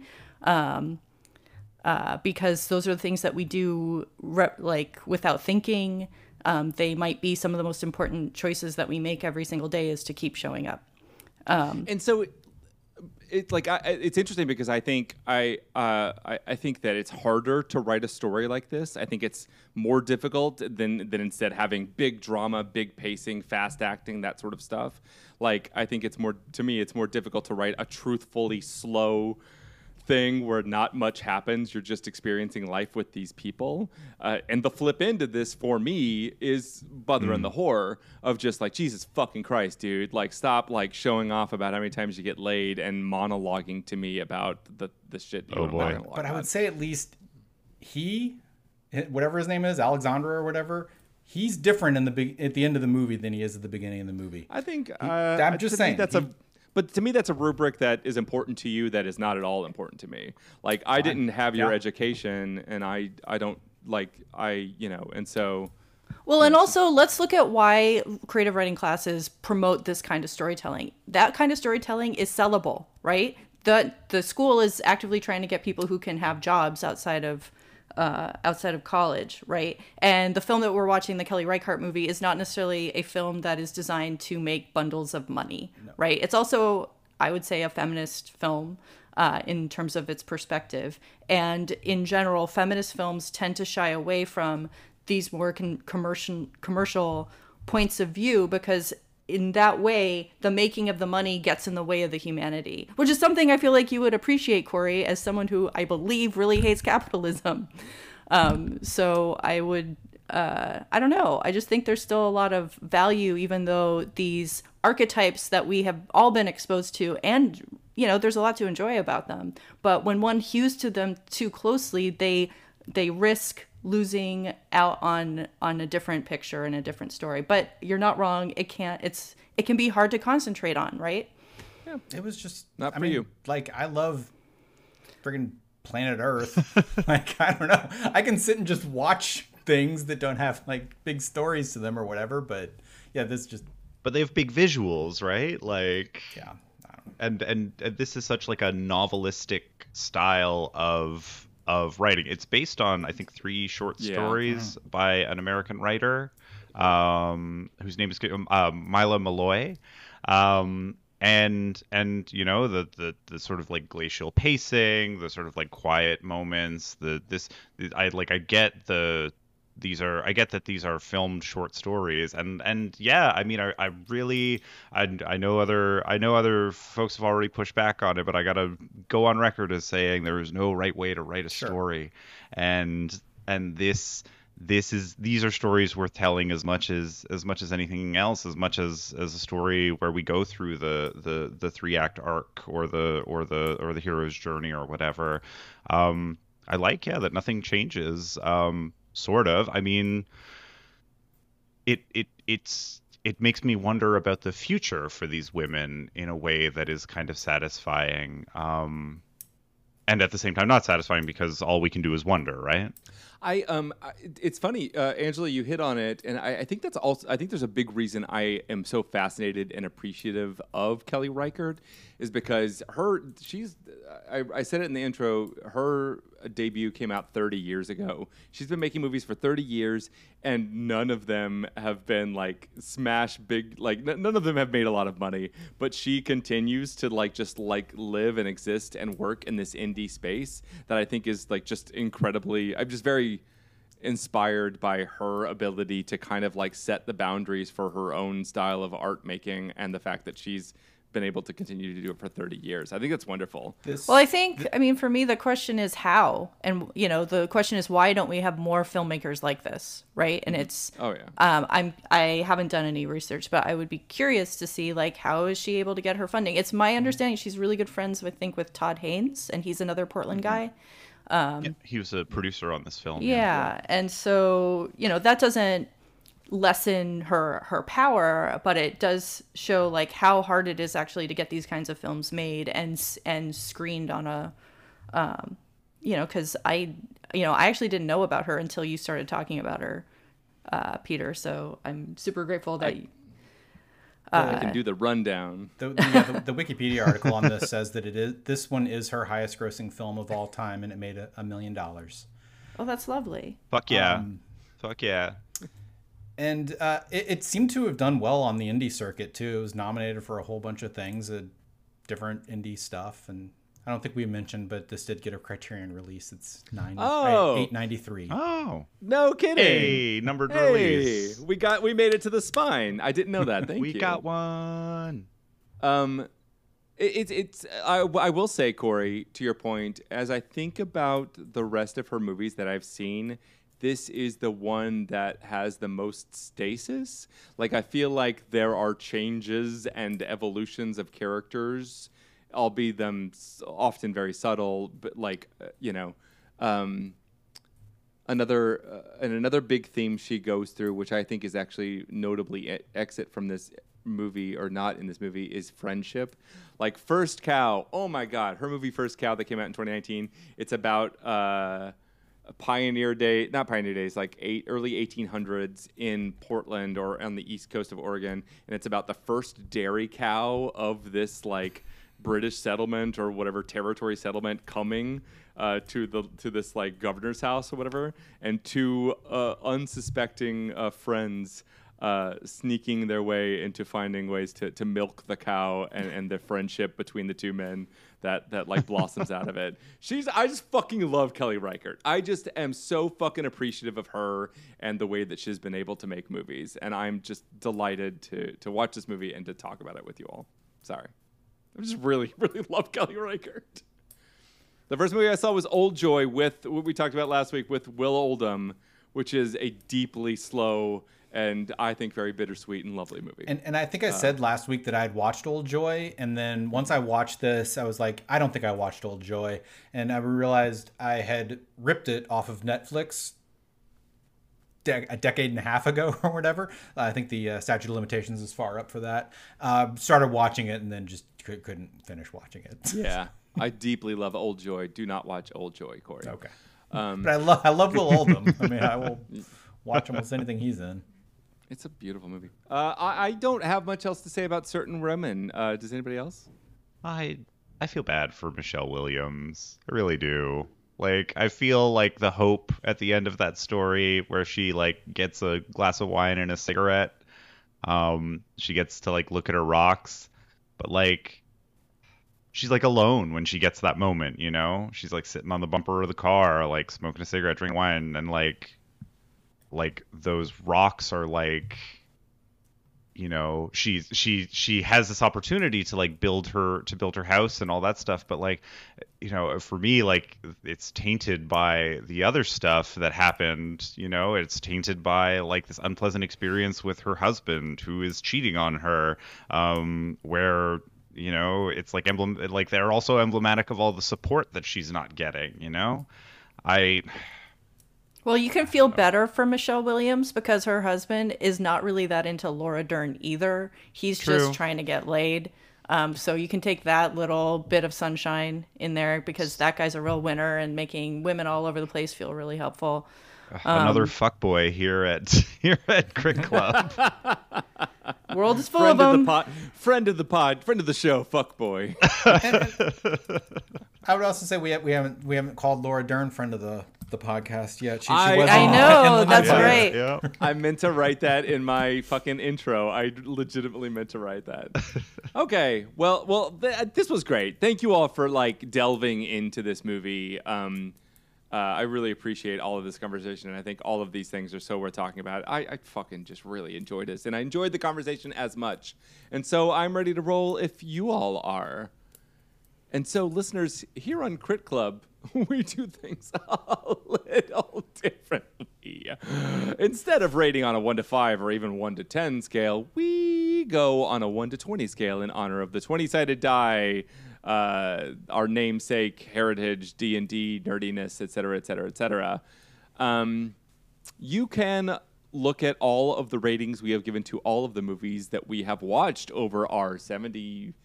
Because those are the things that we do like without thinking. They might be some of the most important choices that we make every single day is to keep showing up. And so it's like it's interesting because I think I think that it's harder to write a story like this. I think it's more difficult than instead having big drama, big pacing, fast acting, that sort of stuff. Like I think it's more difficult to write a truthfully slow thing where not much happens. You're just experiencing life with these people. And the flip end of this for me is Mother and the Whore of just like, Jesus fucking Christ, dude. Like, stop like showing off about how many times you get laid and monologuing to me about the shit. Oh boy. But I would say at least whatever his name is, Alexandra or whatever, he's different at the end of the movie than he is at the beginning of the movie. I think I'm just saying but to me that's a rubric that is important to you that is not at all important to me. Like I didn't have your education, and I don't and so. Well, and also let's look at why creative writing classes promote this kind of storytelling. That kind of storytelling is sellable, right? The school is actively trying to get people who can have jobs outside of college, right? And the film that we're watching, the Kelly Reichardt movie, is not necessarily a film that is designed to make bundles of money, right? It's also, I would say, a feminist film in terms of its perspective. And in general, feminist films tend to shy away from these more commercial points of view, because in that way, the making of the money gets in the way of the humanity, which is something I feel like you would appreciate, Corey, as someone who I believe really hates capitalism. So I would, I don't know. I just think there's still a lot of value, even though these archetypes that we have all been exposed to, and, there's a lot to enjoy about them. But when one hews to them too closely, they risk losing out on a different picture and a different story. But you're not wrong. It can be hard to concentrate on, right? Yeah, it was just not for you. Like, I love friggin' Planet Earth. Like, I don't know. I can sit and just watch things that don't have like big stories to them or whatever. But yeah, But they have big visuals, right? Like, yeah. And this is such like a novelistic style of writing. It's based on, I think, 3 short stories by an American writer whose name is Mila Malloy. And the sort of like glacial pacing, the sort of like quiet moments, I get that these are filmed short stories, and yeah, I mean, I really know other folks have already pushed back on it, but I gotta go on record as saying there is no right way to write a story, and these are stories worth telling as much as anything else, as much as a story where we go through the 3-act arc or the hero's journey or whatever. I like that nothing changes. Sort of. I mean, it makes me wonder about the future for these women in a way that is kind of satisfying, and at the same time not satisfying, because all we can do is wonder, right? It's funny, Angela, you hit on it, and I think that's also. I think there's a big reason I am so fascinated and appreciative of Kelly Reichardt is because I said it in the intro. Her debut came out 30 years ago. She's been making movies for 30 years, and none of them have been like smash big. Like none of them have made a lot of money, but she continues to just live and exist and work in this indie space that I think is just incredibly. I'm just very inspired by her ability to kind of set the boundaries for her own style of art making, and the fact that she's been able to continue to do it for 30 years. I think that's wonderful. Well, I think, for me, the question is how, and the question is why don't we have more filmmakers like this, right? And it's, I haven't done any research, but I would be curious to see how is she able to get her funding? It's my understanding she's really good friends, with Todd Haynes, and he's another Portland guy. He was a producer on this film. Yeah, and so that doesn't lessen her power, but it does show how hard it is actually to get these kinds of films made and screened on a because I actually didn't know about her until you started talking about her, Peter, so I'm super grateful that I can do the rundown. The Wikipedia article on this says that this one is her highest grossing film of all time, and it made $1 million. Oh, that's lovely. Fuck yeah. Fuck yeah. And it seemed to have done well on the indie circuit too. It was nominated for a whole bunch of things, different indie stuff, and I don't think we mentioned, but this did get a Criterion release. It's $8.93. Oh, no kidding! Hey, numbered release. We made it to the spine. I didn't know that. Thank you. We got one. I will say, Corey, to your point, as I think about the rest of her movies that I've seen, this is the one that has the most stasis. I feel like there are changes and evolutions of characters, albeit them often very subtle, but another big theme she goes through, which I think is actually notably exit from this movie or not in this movie, is friendship. Like First Cow, oh my God, her movie First Cow that came out in 2019. It's about not pioneer days, like early 1800s in Portland or on the east coast of Oregon, and it's about the first dairy cow of this like British settlement or whatever territory settlement coming to this like governor's house or whatever, and two unsuspecting friends sneaking their way into finding ways to milk the cow, and the friendship between the two men that like blossoms out of it. I just fucking love Kelly Reichardt. I just am so fucking appreciative of her and the way that she's been able to make movies, and I'm just delighted to watch this movie and to talk about it with you all. Sorry. I just really, really love Kelly Reichardt. The first movie I saw was Old Joy, with what we talked about last week with Will Oldham, which is a deeply slow and I think very bittersweet and lovely movie. And I think I said last week that I had watched Old Joy, and then once I watched this, I was like, I don't think I watched Old Joy, and I realized I had ripped it off of Netflix a decade and a half ago or whatever. I think the statute of limitations is far up for that. Started watching it and then just couldn't finish watching it. Yeah, I deeply love Old Joy. Do not watch Old Joy, Corey. Okay. But I love Will Oldham. I mean, I will watch almost anything he's in. It's a beautiful movie. I don't have much else to say about Certain Women. Does anybody else? I feel bad for Michelle Williams. I really do. Like, I feel like the hope at the end of that story where she like gets a glass of wine and a cigarette. She gets to like look at her rocks, but like she's like alone when she gets that moment, you know? She's like sitting on the bumper of the car, like smoking a cigarette, drinking wine, and like those rocks are like, you know, she has this opportunity to like build her house and all that stuff, but like, you know, for me, like it's tainted by the other stuff that happened, you know. It's tainted by like this unpleasant experience with her husband who is cheating on her, where, you know, it's like they're also emblematic of all the support that she's not getting, you know. Well, you can feel better for Michelle Williams because her husband is not really that into Laura Dern either. He's just trying to get laid. So you can take that little bit of sunshine in there because that guy's a real winner and making women all over the place feel really helpful. Another fuckboy here at Crit Club. World is full of them. Friend of the show, fuckboy. I would also say we haven't called Laura Dern friend of the podcast yet. She I know, that's right. Yeah. I meant to write that in my fucking intro. I legitimately meant to write that. Okay, well, this was great. Thank you all for like delving into this movie. I really appreciate all of this conversation, and I think all of these things are so worth talking about. I fucking just really enjoyed this, and I enjoyed the conversation as much. And so I'm ready to roll if you all are. And so, listeners, here on Crit Club, we do things a little differently. Instead of rating on a 1 to 5 or even 1 to 10 scale, we go on a 1 to 20 scale in honor of the 20-sided die, our namesake, heritage, D&D, nerdiness, et cetera, et cetera, et cetera. You can look at all of the ratings we have given to all of the movies that we have watched over our 73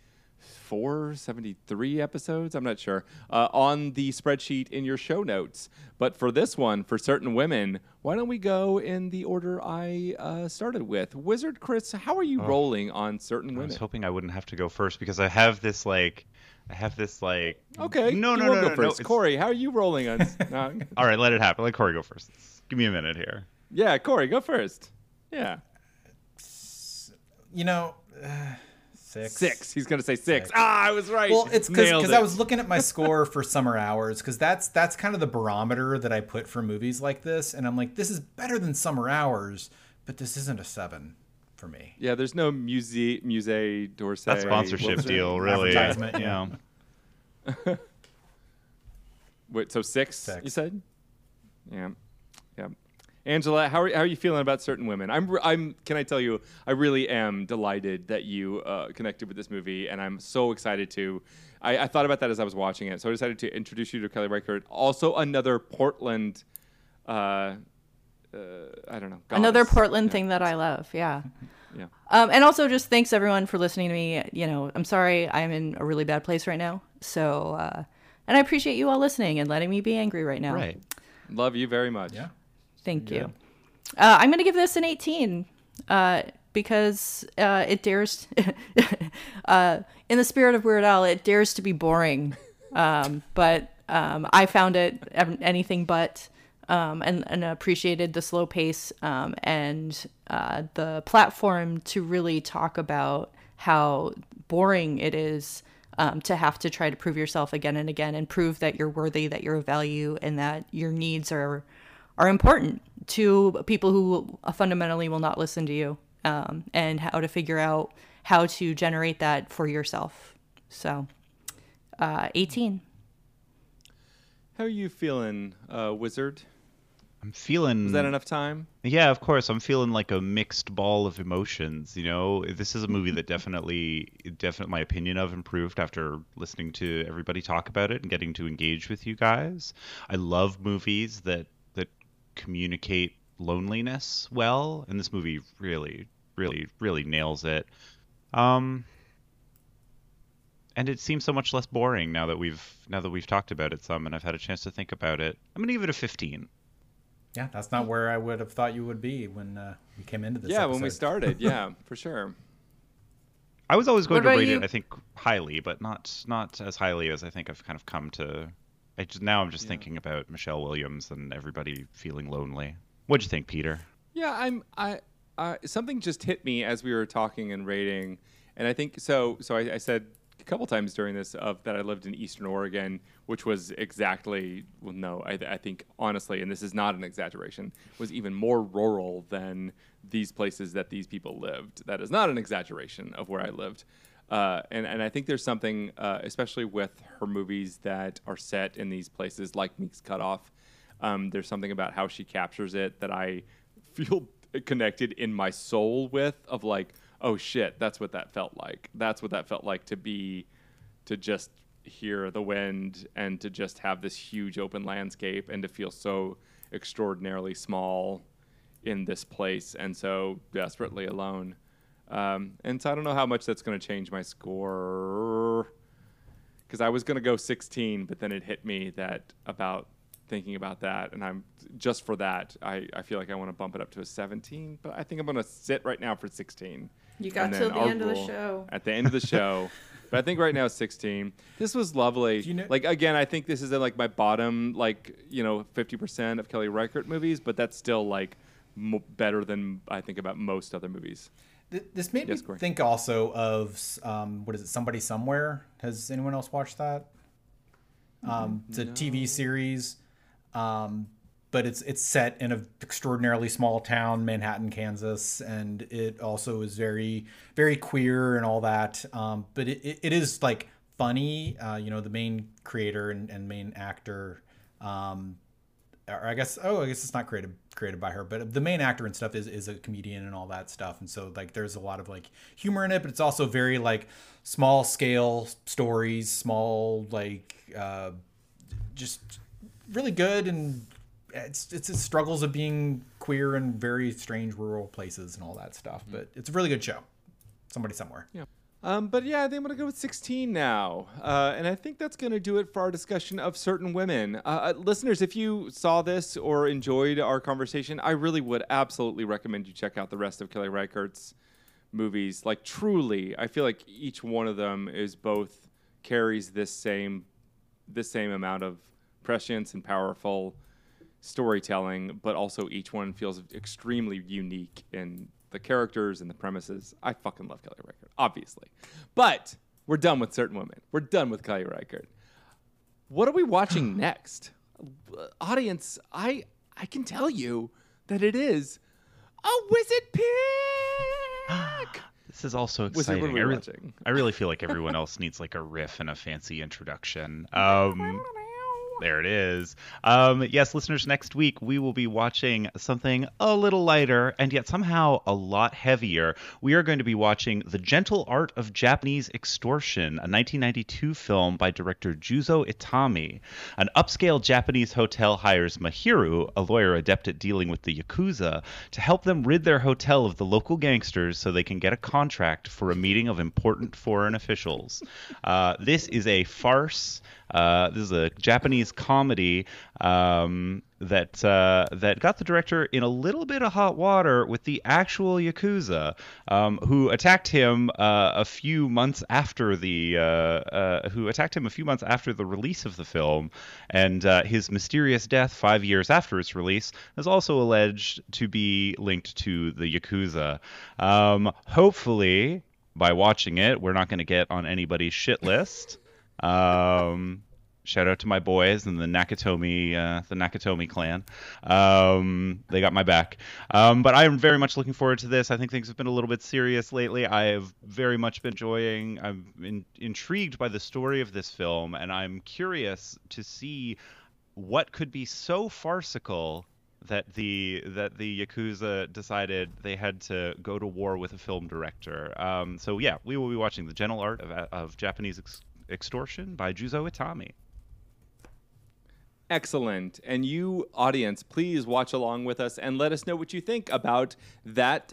episodes, I'm not sure, on the spreadsheet in your show notes. But for this one, for Certain Women, why don't we go in the order I started with? Wizard Chris, how are you rolling on Certain Women? I was hoping I wouldn't have to go first because I have this like. Okay. No. Go first. Corey, how are you rolling on? No. All right, let it happen. Let Corey go first. Give me a minute here. Yeah, Corey, go first. Yeah. You know, 6. He's gonna say 6. I was right. Well, it's because I was looking at my score for Summer Hours because that's kind of the barometer that I put for movies like this, and I'm like, this is better than Summer Hours, but this isn't a 7 for me. Yeah, there's no Musée d'Orsay. That sponsorship deal, really. Advertisement, yeah. Wait, so 6, you said? Yeah. Angela, how are you feeling about Certain Women? Can I tell you, I really am delighted that you connected with this movie, and I'm so excited to. I thought about that as I was watching it, so I decided to introduce you to Kelly Reichardt. Also, another Portland I don't know. Another goddess. Portland thing that I love. Yeah. Yeah. And also just thanks everyone for listening to me. I'm sorry I'm in a really bad place right now. So, and I appreciate you all listening and letting me be angry right now. Right. Love you very much. Yeah. Thank you. I'm going to give this an 18 because it dares, in the spirit of Weird Al, it dares to be boring. But I found it anything but. And appreciated the slow pace and the platform to really talk about how boring it is to have to try to prove yourself again and again and prove that you're worthy, that you're of value, and that your needs are important to people who fundamentally will not listen to you, and how to figure out how to generate that for yourself. So, 18. How are you feeling, Wizard? I'm feeling. Is that enough time? Yeah, of course. I'm feeling like a mixed ball of emotions. This is a movie that definitely my opinion of improved after listening to everybody talk about it and getting to engage with you guys. I love movies that communicate loneliness well, and this movie really, really, really nails it. And it seems so much less boring now that we've talked about it some, and I've had a chance to think about it. I'm gonna give it a 15. Yeah, that's not where I would have thought you would be when we came into this. Yeah, episode. when we started. Yeah, for sure. I was always going What to about rate you? it, I think, highly, but not as highly as I think I've kind of come to. I'm just thinking about Michelle Williams and everybody feeling lonely. What'd you think, Peter? Yeah, I something just hit me as we were talking and rating, and I think so. I said a couple times during this that I lived in Eastern Oregon, which was exactly I think honestly, and this is not an exaggeration, was even more rural than these places that these people lived. That is not an exaggeration of where I lived. And I think there's something, especially with her movies that are set in these places like Meek's Cutoff, there's something about how she captures it that I feel connected in my soul with, of like, oh shit, that's what that felt like. That's what that felt like to just hear the wind and to just have this huge open landscape and to feel so extraordinarily small in this place and so desperately alone. And so I don't know how much that's going to change my score, because I was going to go 16, but then it hit me that about thinking about that, and I'm just for that I feel like I want to bump it up to a 17, but I think I'm going to sit right now for 16. You got And till then the I'll end of the roll show. At the end of the show. But I think right now it's 16. This was lovely. Do you know- Like, again, I think this is in, like, my bottom, 50% of Kelly Reichardt movies, but that's still, like, better than I think about most other movies. This made Yes, me Corey. think also of what is it? Somebody Somewhere. Has anyone else watched that? It's a TV series, but it's set in an extraordinarily small town, Manhattan, Kansas, and it also is very, very queer and all that. But it is like funny. The main creator and main actor. Or I guess it's not created by her, but the main actor and stuff is a comedian and all that stuff, and so like there's a lot of like humor in it, but it's also very like small scale stories, small just really good, and it's struggles of being queer in very strange rural places and all that stuff, but it's a really good show. Somebody Somewhere. Yeah. But yeah, I think I'm going to go with 16 now. And I think that's going to do it for our discussion of Certain Women. Listeners, if you saw this or enjoyed our conversation, I really would absolutely recommend you check out the rest of Kelly Reichardt's movies. Like, truly, I feel like each one of them carries this same amount of prescience and powerful storytelling, but also each one feels extremely unique in the characters and the premises. I fucking love Kelly Reichardt, obviously. But we're done with Certain Women. We're done with Kelly Reichardt. What are we watching next? Audience, I can tell you that it is a Wizard pick. This is also Wizard, exciting. what are we watching? I really feel like everyone else needs like a riff and a fancy introduction. There it is. Yes, listeners, next week we will be watching something a little lighter and yet somehow a lot heavier. We are going to be watching The Gentle Art of Japanese Extortion, a 1992 film by director Juzo Itami. An upscale Japanese hotel hires Mahiru, a lawyer adept at dealing with the Yakuza, to help them rid their hotel of the local gangsters so they can get a contract for a meeting of important foreign officials. This is a farce. This is a Japanese comedy that got the director in a little bit of hot water with the actual Yakuza, who attacked him a few months after the release of the film, and his mysterious death 5 years after its release is also alleged to be linked to the Yakuza. Hopefully, by watching it, we're not going to get on anybody's shit list. Shout out to my boys and the Nakatomi clan. They got my back. But I am very much looking forward to this. I think things have been a little bit serious lately. I have very much been enjoying. I'm intrigued by the story of this film, and I'm curious to see what could be so farcical that the Yakuza decided they had to go to war with a film director. So yeah, we will be watching The Gentle Art of Japanese Extortion by Juzo Itami. Excellent. And you, audience, please watch along with us and let us know what you think about that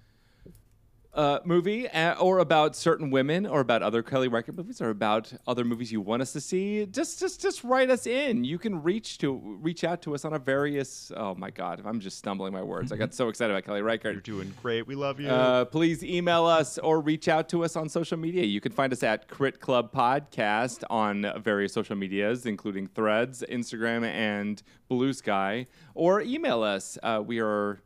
movie, or about certain women, or about other Kelly Reichardt movies, or about other movies you want us to see. Just write us in. You can reach out to us on a various. Oh my God, I'm just stumbling my words. I got so excited about Kelly Reichardt. You're doing great. We love you. Please email us or reach out to us on social media. You can find us at Crit Club Podcast on various social medias, including Threads, Instagram, and Blue Sky, or email us. We are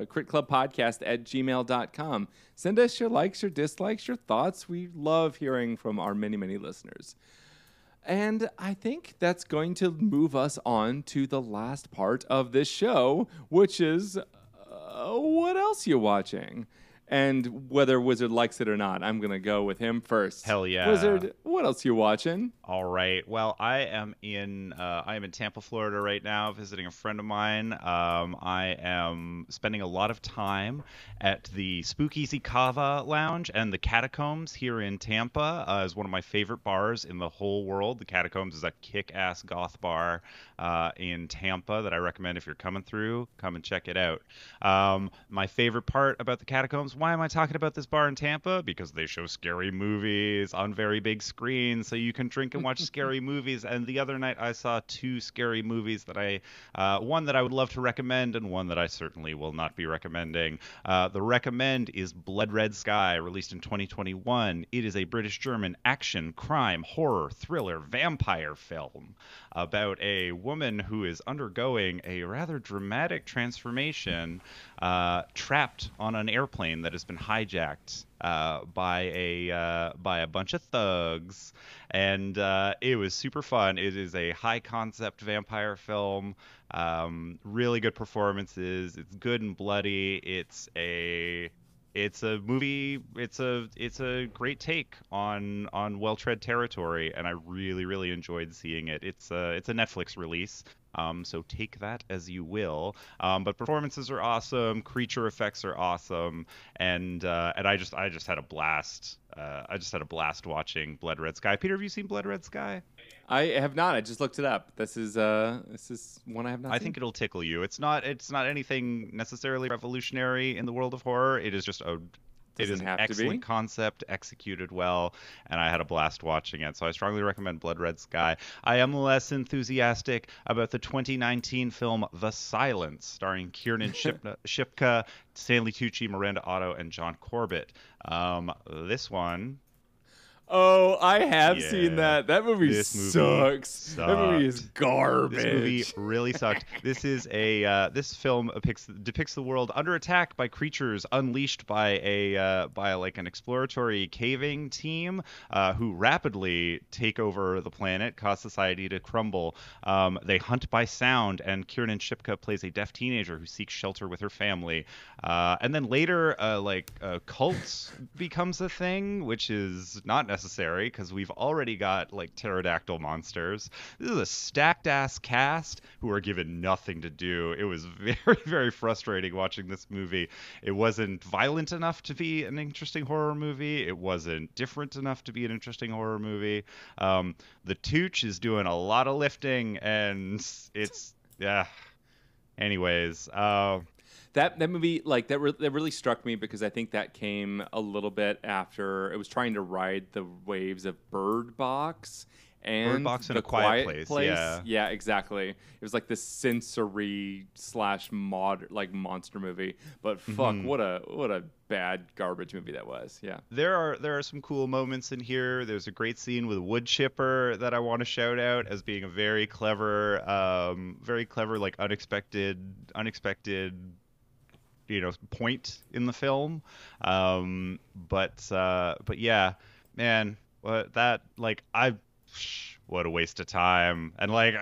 critclubpodcast@gmail.com. Send us your likes, your dislikes, your thoughts. We love hearing from our many, many listeners. And I think that's going to move us on to the last part of this show, which is what else you watching? And whether Wizard likes it or not, I'm going to go with him first. Hell yeah. Wizard, what else you watching? All right. Well, I am in Tampa, Florida right now, visiting a friend of mine. I am spending a lot of time at the Speakeasy Kava Lounge and the Catacombs here in Tampa. Is one of my favorite bars in the whole world. The Catacombs is a kick-ass goth bar in Tampa that I recommend if you're coming through. Come and check it out. My favorite part about the Catacombs, why am I talking about this bar in Tampa? Because they show scary movies on very big screens, so you can drink and watch scary movies. And the other night I saw two scary movies that one that I would love to recommend and one that I certainly will not be recommending. The recommend is Blood Red Sky, released in 2021. It is a British-German action, crime, horror, thriller, vampire film about a woman who is undergoing a rather dramatic transformation, trapped on an airplane that has been hijacked by a bunch of thugs, and it was super fun. It is a high concept vampire film, really good performances. It's good and bloody. It's a movie. It's a great take on well-tread territory, and I really enjoyed seeing it. It's a Netflix release. So take that as you will. But performances are awesome, creature effects are awesome, and I just had a blast. I just had a blast watching Blood Red Sky. Peter, have you seen Blood Red Sky? I have not. I just looked it up. This is one I have not seen. I think it'll tickle you. It's not anything necessarily revolutionary in the world of horror. It is just It is an excellent concept, executed well, and I had a blast watching it. So I strongly recommend Blood Red Sky. I am less enthusiastic about the 2019 film The Silence, starring Kiernan Shipka, Stanley Tucci, Miranda Otto, and John Corbett. This one... Oh, I have seen that. That movie sucks. That movie is garbage. This movie really sucked. This is this film depicts the world under attack by creatures unleashed by an exploratory caving team who rapidly take over the planet, cause society to crumble. They hunt by sound, and Kiernan Shipka plays a deaf teenager who seeks shelter with her family. And then later, cults becomes a thing, which is not necessary because we've already got like pterodactyl monsters. This is a stacked ass cast who are given nothing to do. It was very, very frustrating watching this movie. It wasn't violent enough to be an interesting horror movie. It wasn't different enough to be an interesting horror movie. The Tooch is doing a lot of lifting, and it's yeah. Anyways, that movie, like that really struck me because I think that came a little bit after it was trying to ride the waves of Bird Box and Bird Box and The A Quiet Place. Yeah, exactly. It was like this sensory / mod like monster movie, but fuck, what a bad garbage movie that was. Yeah. There are some cool moments in here. There's a great scene with a wood chipper that I want to shout out as being a very clever, like unexpected, point in the film. But yeah, man, what a waste of time. And like,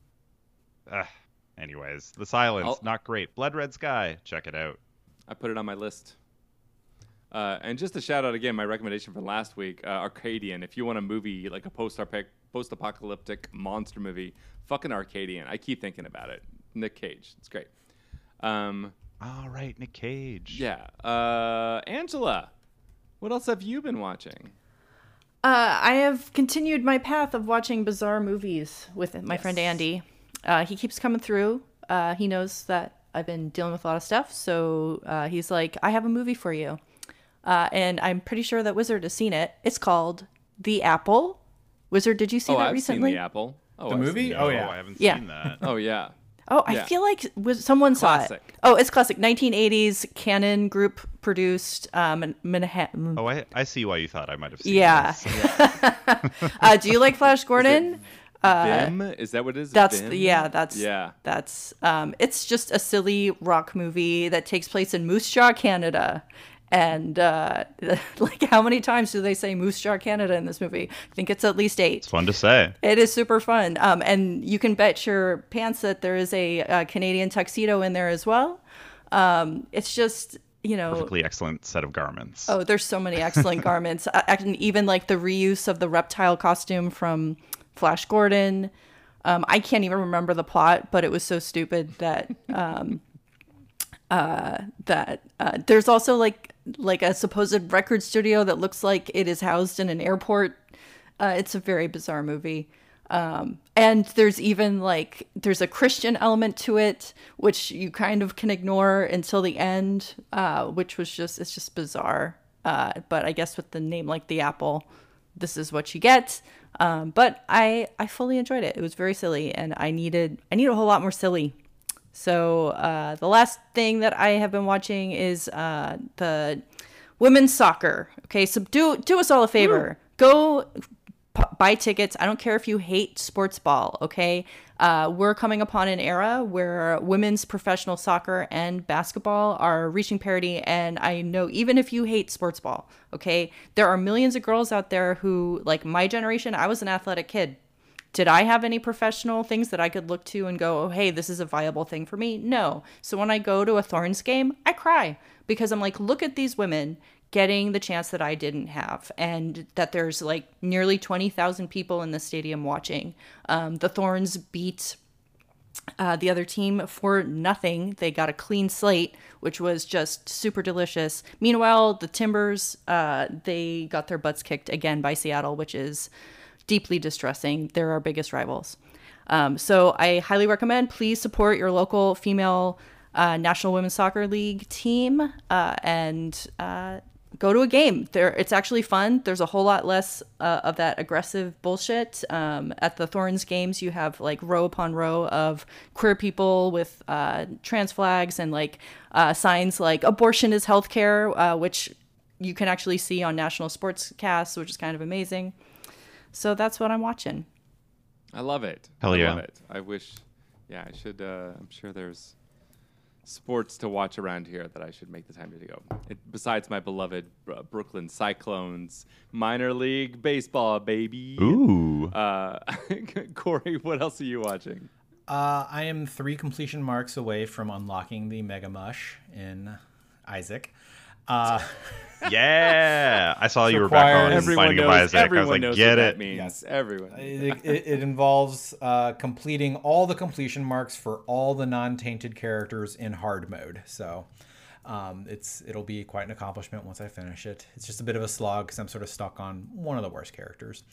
anyways, The Silence, not great. Blood Red Sky, check it out. I put it on my list. And just to shout out again, my recommendation from last week, Arcadian. If you want a movie, like a post-apocalyptic monster movie, fucking Arcadian. I keep thinking about it. Nick Cage. It's great. All right, Nick Cage. Yeah. Angela, what else have you been watching? I have continued my path of watching bizarre movies with my friend Andy. He keeps coming through. He knows that I've been dealing with a lot of stuff, so he's like, I have a movie for you. And I'm pretty sure that Wizard has seen it. It's called The Apple. Wizard, did you see that recently? Seen The Apple. The movie? Oh, yeah. I haven't seen that. Oh, yeah. Oh, I feel like someone saw it. Oh, it's classic. 1980s Canon Group produced Manhattan. Oh, I see why you thought I might have seen this. Do you like Flash Gordon? Vim? Is that what it is? That's Vim? That's it's just a silly rock movie that takes place in Moose Jaw, Canada. And like, how many times do they say Moose Jaw, Canada in this movie? I think it's at least 8. It's fun to say. It is super fun. And you can bet your pants that there is a Canadian tuxedo in there as well. It's just, perfectly excellent set of garments. Oh, there's so many excellent garments. And even like the reuse of the reptile costume from Flash Gordon. I can't even remember the plot, but it was so stupid that there's also like a supposed record studio that looks like it is housed in an airport. It's a very bizarre movie. And there's even there's a Christian element to it, which you kind of can ignore until the end, which was it's just bizarre. But I guess with the name like The Apple, this is what you get. But I fully enjoyed it. It was very silly, and I needed a whole lot more silly. So the last thing that I have been watching is the women's soccer. Okay, so do us all a favor. Go buy tickets. I don't care if you hate sports ball, okay? We're coming upon an era where women's professional soccer and basketball are reaching parity, and I know even if you hate sports ball, okay, there are millions of girls out there who, like my generation, I was an athletic kid. Did I have any professional things that I could look to and go, oh, hey, this is a viable thing for me? No. So when I go to a Thorns game, I cry because I'm like, look at these women getting the chance that I didn't have, and that there's like nearly 20,000 people in the stadium watching. The Thorns beat the other team for nothing. They got a clean slate, which was just super delicious. Meanwhile, the Timbers, they got their butts kicked again by Seattle, which is deeply distressing. They're our biggest rivals. So I highly recommend, please support your local female National Women's Soccer League team and go to a game. It's actually fun. There's a whole lot less of that aggressive bullshit. At the Thorns games, you have like row upon row of queer people with trans flags and like signs like abortion is healthcare, which you can actually see on national sportscasts, which is kind of amazing. So that's what I'm watching. I love it. Hell yeah. I love it. I wish, I should, I'm sure there's sports to watch around here that I should make the time to go. Besides my beloved Brooklyn Cyclones minor league baseball, baby. Ooh. Corey, what else are you watching? I am 3 completion marks away from unlocking the Mega Mush in Isaac. Yeah, I saw you were back on requires- Binding of Isaac. I was Everyone like, knows get what it. that means. Yes. Everyone. It involves completing all the completion marks for all the non-tainted characters in hard mode. So it'll be quite an accomplishment once I finish it. It's just a bit of a slog because I'm sort of stuck on one of the worst characters.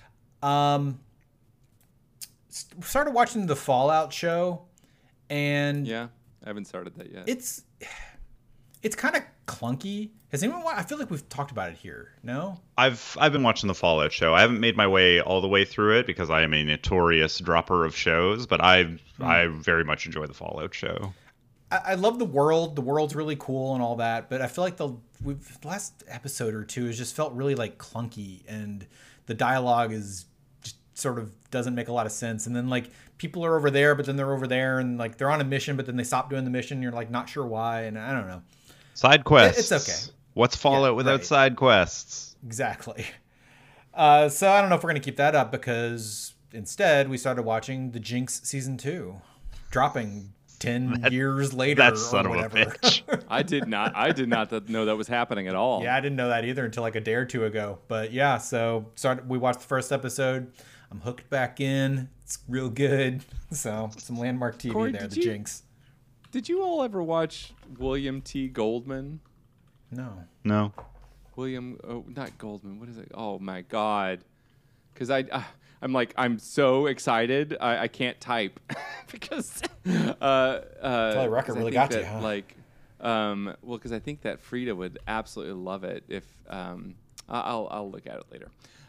Started watching the Fallout show, and Yeah, I haven't started that yet. it's kind of clunky. Has anyone? I feel like we've talked about it here. No. I've been watching the Fallout show. I haven't made my way all the way through it because I am a notorious dropper of shows, but I very much enjoy the Fallout show. I love the world. The world's really cool and all that, but I feel like the last episode or two has just felt really like clunky, and the dialogue is just sort of doesn't make a lot of sense. And then like people are over there, but then they're over there, and like they're on a mission, but then they stop doing the mission. And you're like not sure why, and I don't know. Side quests. It's okay. What's Fallout Yeah, without right. side quests? Exactly. So I don't know if we're gonna keep that up because instead we started watching The Jinx season 2, dropping 10 years later That or son of a whatever. bitch. I did not know that was happening at all. Yeah, I didn't know that either until like a day or two ago. But yeah, so we watched the first episode. I'm hooked back in. It's real good. So some landmark TV Corey, there, did The you- Jinx. Did you all ever watch William T. Goldman? No. No. Not Goldman. What is it? Oh my God! Because I'm so excited. I can't type because Rucker really got you, huh? Well, because I think that Frida would absolutely love it if I'll look at it later.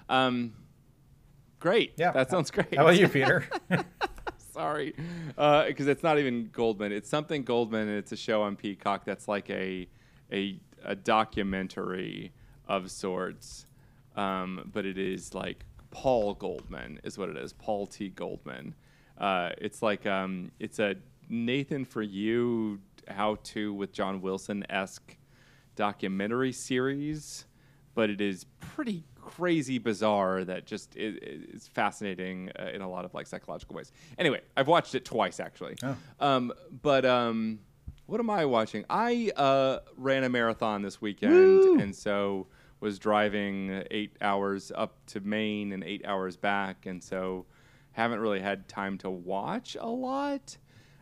Great. Yeah. That sounds great. How about you, Peter? Sorry, because it's not even Goldman. It's something Goldman, and it's a show on Peacock that's like a documentary of sorts, but it is like Paul Goldman is what it is. Paul T. Goldman. It's like it's a Nathan For You How To with John Wilson-esque documentary series, but it is pretty crazy bizarre that just is fascinating in a lot of like psychological ways. Anyway, I've watched it twice actually. But what am I watching? I ran a marathon this weekend, and so was driving 8 hours up to Maine and 8 hours back, and so haven't really had time to watch a lot.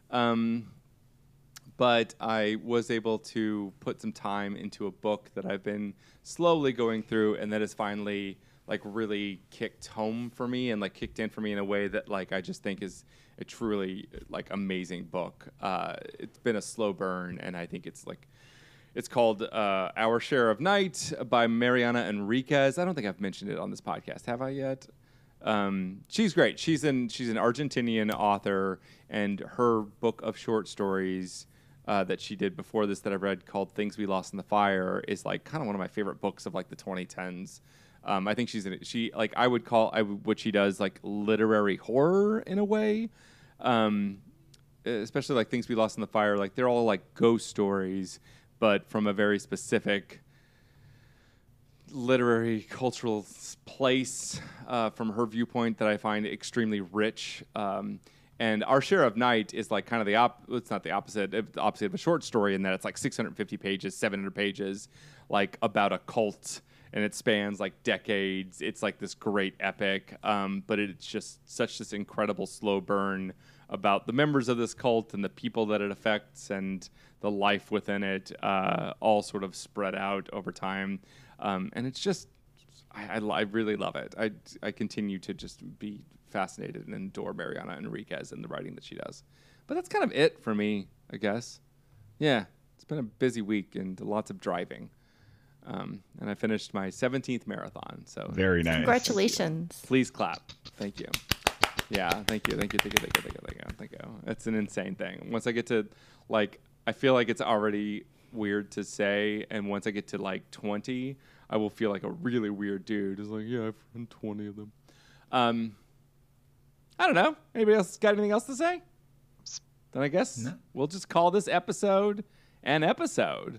But I was able to put some time into a book that I've been slowly going through, and that has finally like really kicked home for me and like kicked in for me in a way that like I just think is a truly like amazing book. It's been a slow burn, and I think it's called Our Share of Night by Mariana Enriquez. I don't think I've mentioned it on this podcast. Have I yet? She's great. She's an Argentinian author, and her book of short stories that she did before this that I've read called Things We Lost in the Fire is like kind of one of my favorite books of like the 2010s. I think I would call what she does like literary horror in a way. Especially like Things We Lost in the Fire, like they're all like ghost stories, but from a very specific literary cultural place from her viewpoint that I find extremely rich. And Our Share of Night is like kind of it's not the opposite of a short story in that it's like 650 pages, 700 pages, like about a cult, and it spans like decades. It's like this great epic, but it's just such this incredible slow burn about the members of this cult and the people that it affects and the life within it, all sort of spread out over time. And it's just, I really love it. I continue to just be fascinated and adore Mariana Enriquez and the writing that she does. But that's kind of it for me, I guess. Yeah, it's been a busy week and lots of driving. And I finished my 17th marathon. So Very nice. Congratulations. please clap. Thank you. Yeah, thank you. It's an insane thing. Once I get to, like, I feel like it's already weird to say, and once I get to, like, 20, I will feel like a really weird dude. It's like, yeah, I've run 20 of them. I don't know. Anybody else got anything else to say? Then I guess we'll just call this episode an episode.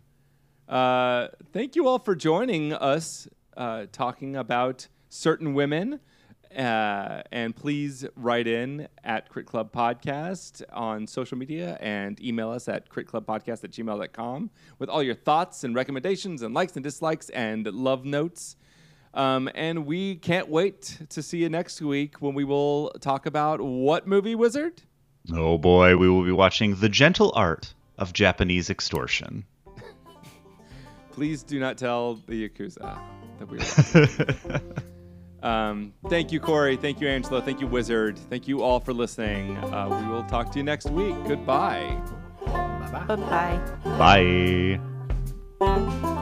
Thank you all for joining us talking about certain women. And please write in at Crit Club Podcast on social media and email us at critclubpodcast@gmail.com with all your thoughts and recommendations and likes and dislikes and love notes. And we can't wait to see you next week when we will talk about what movie, Wizard? Oh boy, we will be watching The Gentle Art of Japanese Extortion. Please do not tell the Yakuza that we were. Thank you, Corey. Thank you, Angela. Thank you, Wizard. Thank you all for listening. We will talk to you next week. Goodbye. Bye-bye. Bye-bye. Bye.